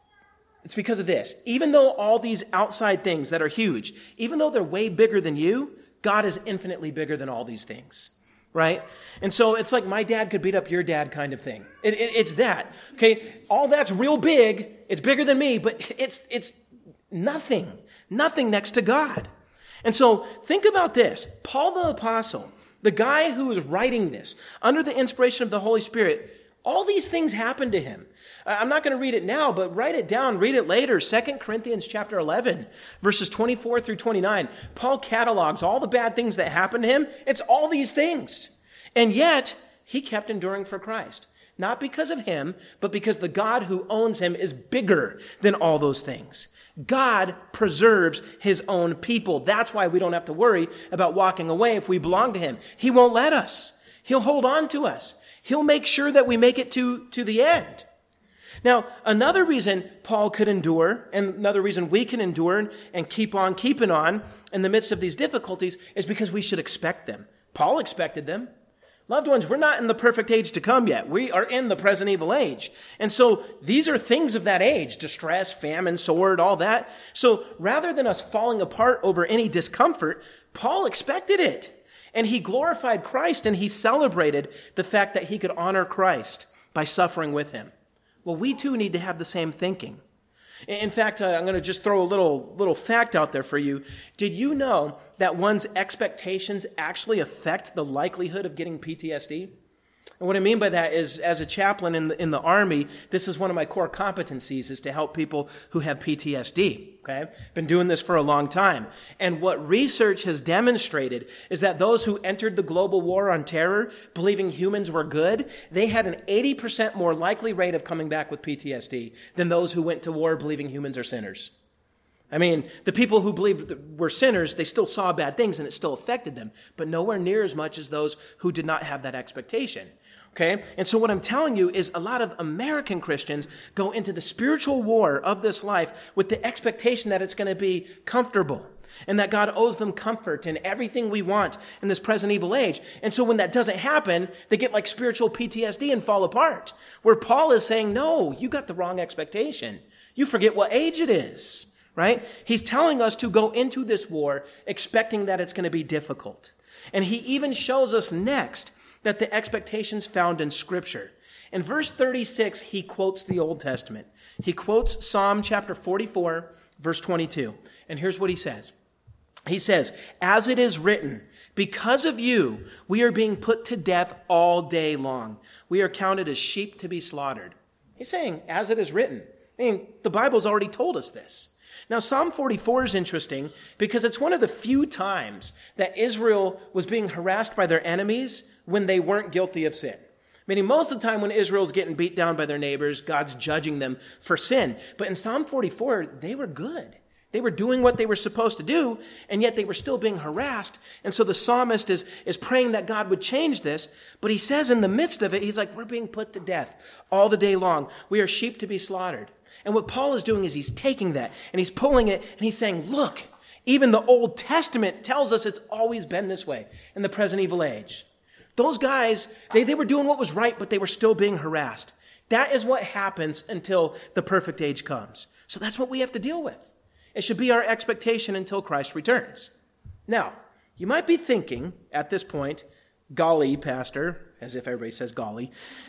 It's because of this. Even though all these outside things that are huge, even though they're way bigger than you, God is infinitely bigger than all these things, right? And so it's like my dad could beat up your dad kind of thing. It, it, it's that, okay? All that's real big. It's bigger than me, but it's it's nothing, nothing next to God. And so think about this. Paul the Apostle, the guy who is writing this under the inspiration of the Holy Spirit, all these things happened to him. I'm not going to read it now, but write it down, read it later. Second Corinthians chapter eleven, verses twenty-four through twenty-nine. Paul catalogs all the bad things that happened to him. It's all these things. And yet, he kept enduring for Christ. Not because of him, but because the God who owns him is bigger than all those things. God preserves his own people. That's why we don't have to worry about walking away if we belong to him. He won't let us. He'll hold on to us. He'll make sure that we make it to, to the end. Now, another reason Paul could endure, and another reason we can endure and keep on keeping on in the midst of these difficulties is because we should expect them. Paul expected them. Loved ones, we're not in the perfect age to come yet. We are in the present evil age. And so these are things of that age, distress, famine, sword, all that. So rather than us falling apart over any discomfort, Paul expected it. And he glorified Christ and he celebrated the fact that he could honor Christ by suffering with him. Well, we too need to have the same thinking. In fact, uh, I'm going to just throw a little little fact out there for you. Did you know that one's expectations actually affect the likelihood of getting P T S D? And what I mean by that is, as a chaplain in the, in the Army, this is one of my core competencies, is to help people who have P T S D, okay? Been doing this for a long time. And what research has demonstrated is that those who entered the global war on terror, believing humans were good, they had an eighty percent more likely rate of coming back with P T S D than those who went to war believing humans are sinners. I mean, the people who believed were sinners, they still saw bad things and it still affected them, but nowhere near as much as those who did not have that expectation. Okay? And so what I'm telling you is a lot of American Christians go into the spiritual war of this life with the expectation that it's going to be comfortable and that God owes them comfort and everything we want in this present evil age. And so when that doesn't happen, they get like spiritual P T S D and fall apart. Where Paul is saying, no, you got the wrong expectation. You forget what age it is, right? He's telling us to go into this war expecting that it's going to be difficult. And he even shows us next that the expectations found in Scripture. In verse thirty-six, he quotes the Old Testament. He quotes Psalm chapter forty-four, verse twenty-two. And here's what he says. He says, as it is written, because of you, we are being put to death all day long. We are counted as sheep to be slaughtered. He's saying, as it is written. I mean, the Bible's already told us this. Now, Psalm forty-four is interesting because it's one of the few times that Israel was being harassed by their enemies when they weren't guilty of sin. Meaning most of the time when Israel's getting beat down by their neighbors, God's judging them for sin. But in Psalm forty-four, they were good. They were doing what they were supposed to do, and yet they were still being harassed. And so the psalmist is, is praying that God would change this. But he says in the midst of it, he's like, we're being put to death all the day long. We are sheep to be slaughtered. And what Paul is doing is he's taking that and he's pulling it and he's saying, look, even the Old Testament tells us it's always been this way in the present evil age. Those guys, they, they were doing what was right, but they were still being harassed. That is what happens until the perfect age comes. So that's what we have to deal with. It should be our expectation until Christ returns. Now, you might be thinking at this point, golly, Pastor, as if everybody says golly,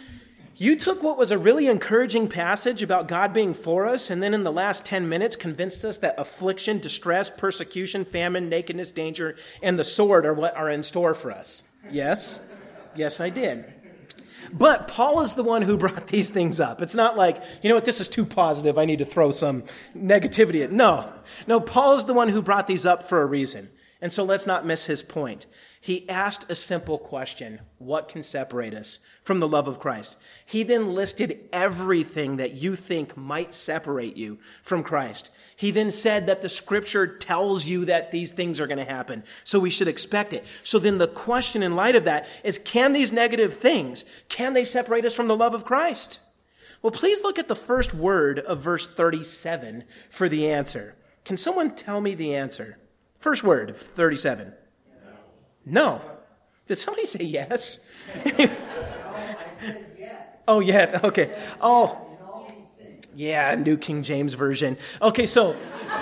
you took what was a really encouraging passage about God being for us, and then in the last ten minutes convinced us that affliction, distress, persecution, famine, nakedness, danger, and the sword are what are in store for us. Yes? Yes, I did. But Paul is the one who brought these things up. It's not like, you know what, this is too positive, I need to throw some negativity at. No. No, Paul is the one who brought these up for a reason. And so let's not miss his point. He asked a simple question: what can separate us from the love of Christ? He then listed everything that you think might separate you from Christ. He then said that the Scripture tells you that these things are going to happen, so we should expect it. So then the question in light of that is, can these negative things, can they separate us from the love of Christ? Well, please look at the first word of verse thirty-seven for the answer. Can someone tell me the answer? First word of thirty-seven. No. Did somebody say yes? Oh, yeah. Okay. Oh, yeah, New King James Version. Okay, so...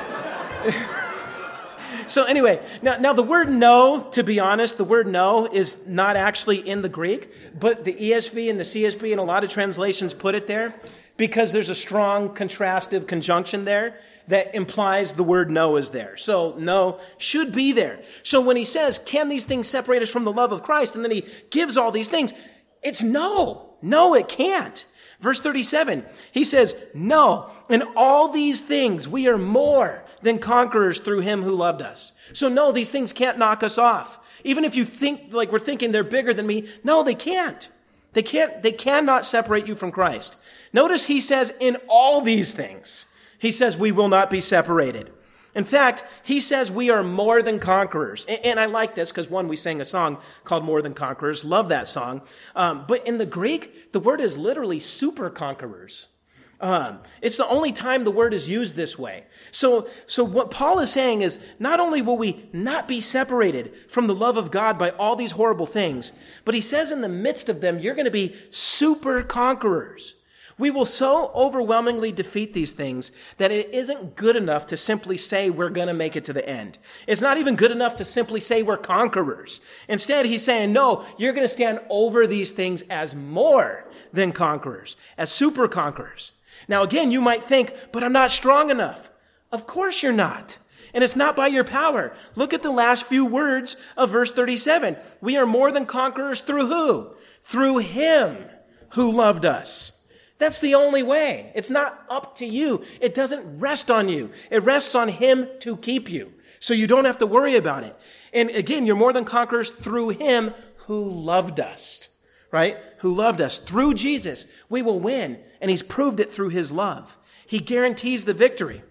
So anyway, now, now the word no, to be honest, the word no is not actually in the Greek, but the E S V and the C S B and a lot of translations put it there because there's a strong contrastive conjunction there that implies the word no is there. So no should be there. So when he says, can these things separate us from the love of Christ? And then he gives all these things. It's no. No, it can't. Verse thirty-seven, he says, no, in all these things we are more than conquerors through him who loved us. So no, these things can't knock us off. Even if you think like we're thinking they're bigger than me, no, they can't. They can't, they cannot separate you from Christ. Notice he says, in all these things, he says we will not be separated. In fact, he says we are more than conquerors. And I like this because, one, we sang a song called More Than Conquerors. Love that song. Um, but in the Greek, the word is literally super conquerors. Um, it's the only time the word is used this way. So, so what Paul is saying is not only will we not be separated from the love of God by all these horrible things, but he says in the midst of them, you're going to be super conquerors. We will so overwhelmingly defeat these things that it isn't good enough to simply say we're going to make it to the end. It's not even good enough to simply say we're conquerors. Instead, he's saying, no, you're going to stand over these things as more than conquerors, as super conquerors. Now, again, you might think, but I'm not strong enough. Of course you're not. And it's not by your power. Look at the last few words of verse thirty-seven. We are more than conquerors through who? Through him who loved us. That's the only way. It's not up to you. It doesn't rest on you. It rests on him to keep you. So you don't have to worry about it. And again, you're more than conquerors through him who loved us, right? Who loved us. Through Jesus, we will win. And he's proved it through his love. He guarantees the victory.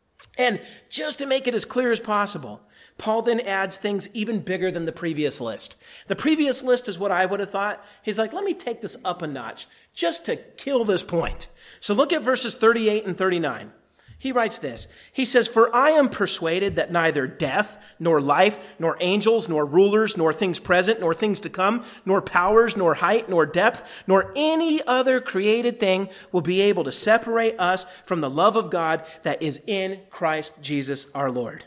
And just to make it as clear as possible, Paul then adds things even bigger than the previous list. The previous list is what I would have thought. He's like, let me take this up a notch just to kill this point. So look at verses thirty-eight and thirty-nine. He writes this. He says, for I am persuaded that neither death, nor life, nor angels, nor rulers, nor things present, nor things to come, nor powers, nor height, nor depth, nor any other created thing will be able to separate us from the love of God that is in Christ Jesus our Lord.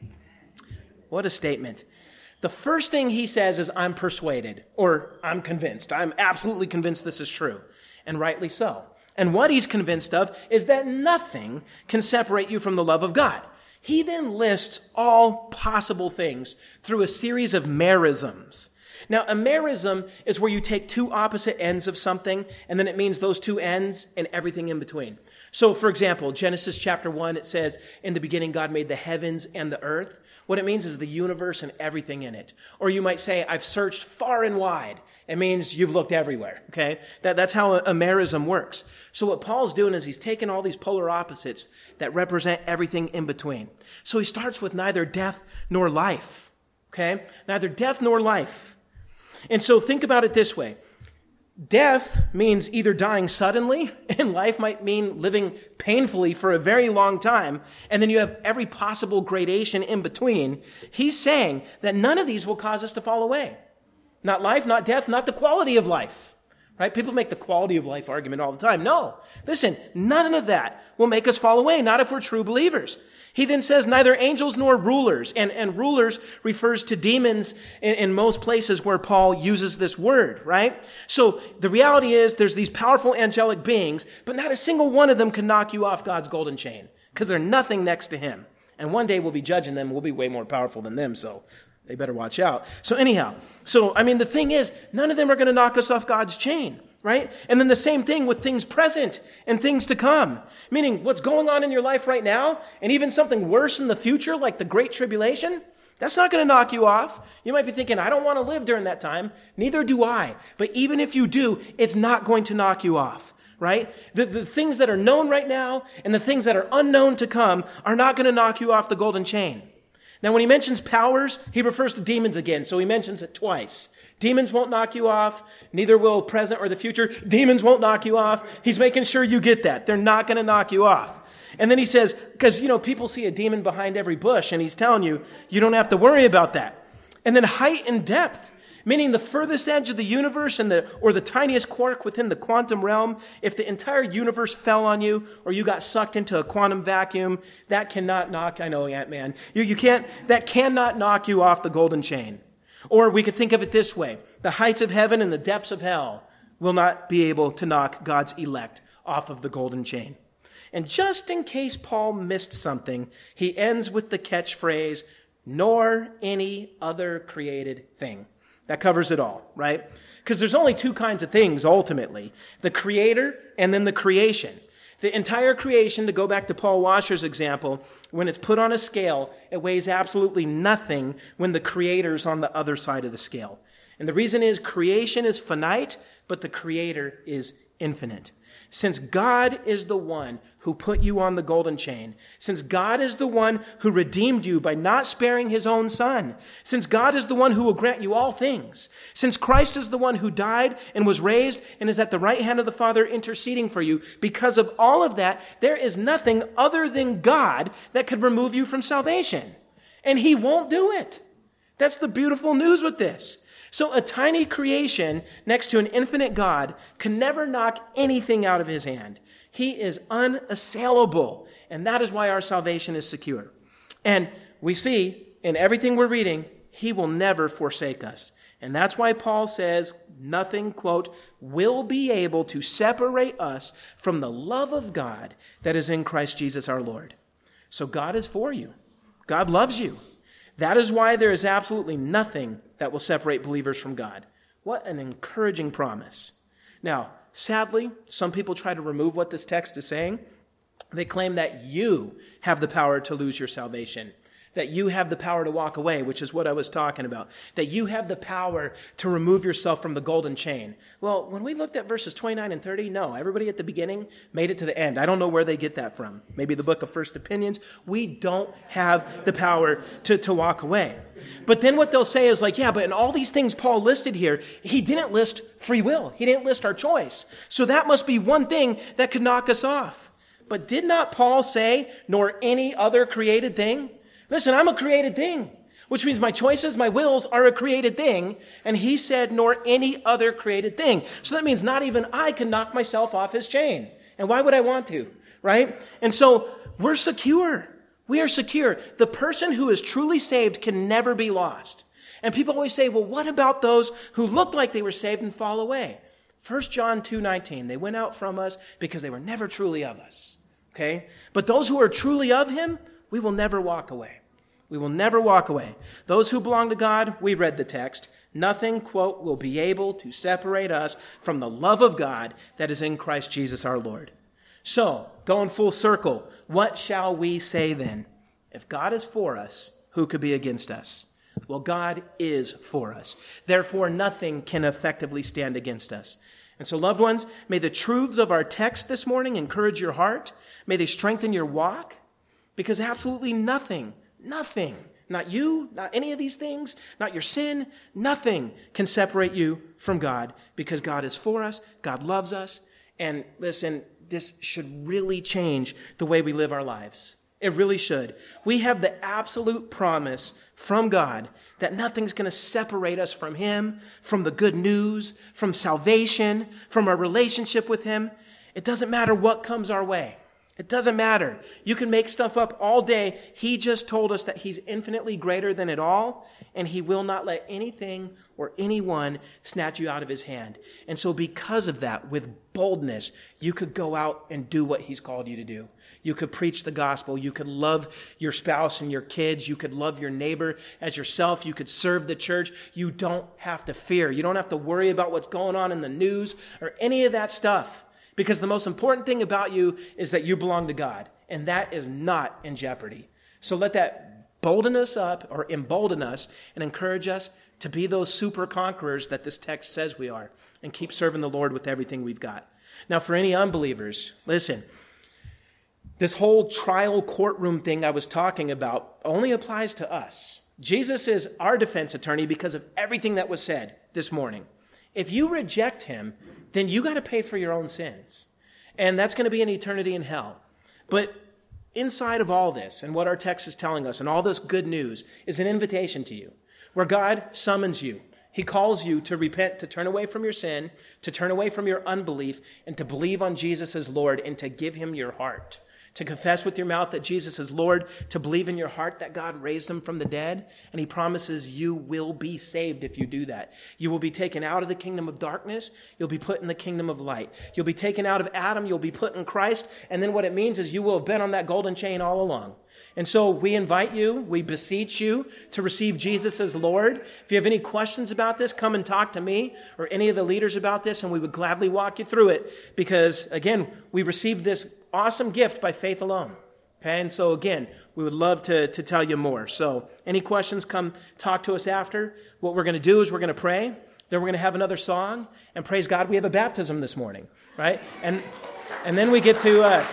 What a statement. The first thing he says is, I'm persuaded, or I'm convinced. I'm absolutely convinced this is true, and rightly so. And what he's convinced of is that nothing can separate you from the love of God. He then lists all possible things through a series of merisms. Now, a merism is where you take two opposite ends of something, and then it means those two ends and everything in between. So, for example, Genesis chapter one, it says, in the beginning God made the heavens and the earth. What it means is the universe and everything in it. Or you might say, I've searched far and wide. It means you've looked everywhere, okay? That, that's how a, a merism works. So what Paul's doing is he's taking all these polar opposites that represent everything in between. So he starts with neither death nor life, okay? Neither death nor life. And so think about it this way. Death means either dying suddenly, and life might mean living painfully for a very long time, and then you have every possible gradation in between. He's saying that none of these will cause us to fall away. Not life, not death, not the quality of life. Right? People make the quality of life argument all the time. No. Listen, none of that will make us fall away, not if we're true believers. He then says neither angels nor rulers. And, and rulers refers to demons in, in most places where Paul uses this word, right? So the reality is there's these powerful angelic beings, but not a single one of them can knock you off God's golden chain because they're nothing next to him. And one day we'll be judging them. We'll be way more powerful than them, so they better watch out. So anyhow, so I mean, the thing is, none of them are going to knock us off God's chain. Right? And then the same thing with things present and things to come. Meaning what's going on in your life right now and even something worse in the future like the Great Tribulation, that's not going to knock you off. You might be thinking, I don't want to live during that time. Neither do I. But even if you do, it's not going to knock you off. Right? The, the things that are known right now and the things that are unknown to come are not going to knock you off the golden chain. Now, when he mentions powers, he refers to demons again, so he mentions it twice. Demons won't knock you off. Neither will present or the future. Demons won't knock you off. He's making sure you get that. They're not going to knock you off. And then he says, because, you know, people see a demon behind every bush, and he's telling you, you don't have to worry about that. And then height and depth, meaning the furthest edge of the universe and the or the tiniest quark within the quantum realm. If the entire universe fell on you or you got sucked into a quantum vacuum, that cannot knock, I know, Ant-Man, you, you can't, that cannot knock you off the golden chain. Or we could think of it this way. The heights of heaven and the depths of hell will not be able to knock God's elect off of the golden chain. And just in case Paul missed something, he ends with the catchphrase, nor any other created thing. That covers it all, right? Because there's only two kinds of things, ultimately. The creator and then the creation. The entire creation, to go back to Paul Washer's example, when it's put on a scale, it weighs absolutely nothing when the creator's on the other side of the scale. And the reason is creation is finite, but the creator is infinite. Since God is the one who put you on the golden chain, since God is the one who redeemed you by not sparing his own son, since God is the one who will grant you all things, since Christ is the one who died and was raised and is at the right hand of the Father interceding for you, because of all of that, there is nothing other than God that could remove you from salvation. And he won't do it. That's the beautiful news with this. So a tiny creation next to an infinite God can never knock anything out of his hand. He is unassailable, and that is why our salvation is secure. And we see in everything we're reading, he will never forsake us. And that's why Paul says nothing, quote, will be able to separate us from the love of God that is in Christ Jesus our Lord. So God is for you. God loves you. That is why there is absolutely nothing that will separate believers from God. What an encouraging promise. Now, sadly, some people try to remove what this text is saying. They claim that you have the power to lose your salvation, that you have the power to walk away, which is what I was talking about, that you have the power to remove yourself from the golden chain. Well, when we looked at verses twenty-nine and thirty, no, everybody at the beginning made it to the end. I don't know where they get that from. Maybe the book of First Opinions. We don't have the power to, to walk away. But then what they'll say is like, yeah, but in all these things Paul listed here, he didn't list free will. He didn't list our choice. So that must be one thing that could knock us off. But did not Paul say, nor any other created thing? Listen, I'm a created thing, which means my choices, my wills are a created thing. And he said, nor any other created thing. So that means not even I can knock myself off his chain. And why would I want to, right? And so we're secure. We are secure. The person who is truly saved can never be lost. And people always say, well, what about those who look like they were saved and fall away? First John two nineteen, they went out from us because they were never truly of us. Okay? But those who are truly of him, we will never walk away. We will never walk away. Those who belong to God, we read the text, nothing, quote, will be able to separate us from the love of God that is in Christ Jesus our Lord. So, going full circle, what shall we say then? If God is for us, who could be against us? Well, God is for us. Therefore, nothing can effectively stand against us. And so, loved ones, may the truths of our text this morning encourage your heart. May they strengthen your walk, because absolutely nothing Nothing, not you, not any of these things, not your sin, nothing can separate you from God, because God is for us, God loves us, and listen, this should really change the way we live our lives. It really should. We have the absolute promise from God that nothing's going to separate us from him, from the good news, from salvation, from our relationship with him. It doesn't matter what comes our way. It doesn't matter. You can make stuff up all day. He just told us that he's infinitely greater than it all, and he will not let anything or anyone snatch you out of his hand. And so because of that, with boldness, you could go out and do what he's called you to do. You could preach the gospel. You could love your spouse and your kids. You could love your neighbor as yourself. You could serve the church. You don't have to fear. You don't have to worry about what's going on in the news or any of that stuff. Because the most important thing about you is that you belong to God, and that is not in jeopardy. So let that bolden us up or embolden us and encourage us to be those super conquerors that this text says we are, and keep serving the Lord with everything we've got. Now, for any unbelievers, listen, This whole trial courtroom thing I was talking about only applies to us. Jesus is our defense attorney because of everything that was said this morning. If you reject him, then you got to pay for your own sins. And that's going to be an eternity in hell. But inside of all this, and what our text is telling us, and all this good news, is an invitation to you, where God summons you. He calls you to repent, to turn away from your sin, to turn away from your unbelief, and to believe on Jesus as Lord, and to give him your heart. To confess with your mouth that Jesus is Lord, to believe in your heart that God raised him from the dead, and he promises you will be saved if you do that. You will be taken out of the kingdom of darkness, you'll be put in the kingdom of light. You'll be taken out of Adam, you'll be put in Christ, and then what it means is you will have been on that golden chain all along. And so we invite you, we beseech you to receive Jesus as Lord. If you have any questions about this, come and talk to me or any of the leaders about this, and we would gladly walk you through it because, again, we received this awesome gift by faith alone. Okay, and so again, we would love to, to tell you more. So any questions, come talk to us after. What we're going to do is we're going to pray. Then we're going to have another song. And praise God, we have a baptism this morning, right? And and then we get to... Uh,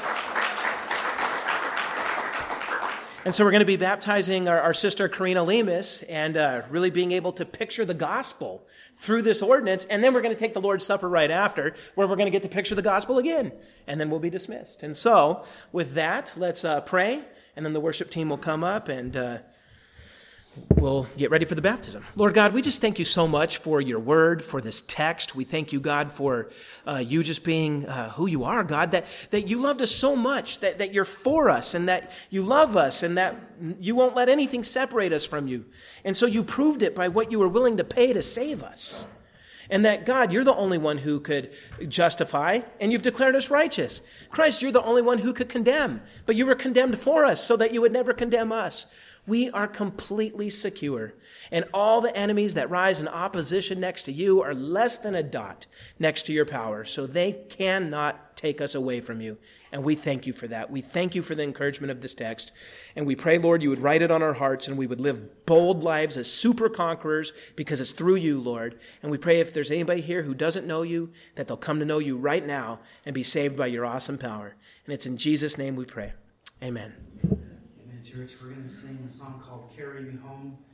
And so we're going to be baptizing our, our sister Karina Lemus and uh, really being able to picture the gospel through this ordinance. And then we're going to take the Lord's Supper right after, where we're going to get to picture the gospel again. And then we'll be dismissed. And so with that, let's uh, pray. And then the worship team will come up and uh, we'll get ready for the baptism. Lord God, we just thank you so much for your word, for this text. We thank you, God, for uh, you just being uh, who you are, God, that, that you loved us so much, that, that you're for us and that you love us and that you won't let anything separate us from you. And so you proved it by what you were willing to pay to save us. And that, God, you're the only one who could justify, and you've declared us righteous. Christ, you're the only one who could condemn, but you were condemned for us so that you would never condemn us. We are completely secure, and all the enemies that rise in opposition next to you are less than a dot next to your power, so they cannot take us away from you. And we thank you for that. We thank you for the encouragement of this text. And we pray, Lord, you would write it on our hearts and we would live bold lives as super conquerors because it's through you, Lord. And we pray if there's anybody here who doesn't know you, that they'll come to know you right now and be saved by your awesome power. And it's in Jesus' name we pray. Amen. Amen, church. We're going to sing a song called Carry Me Home.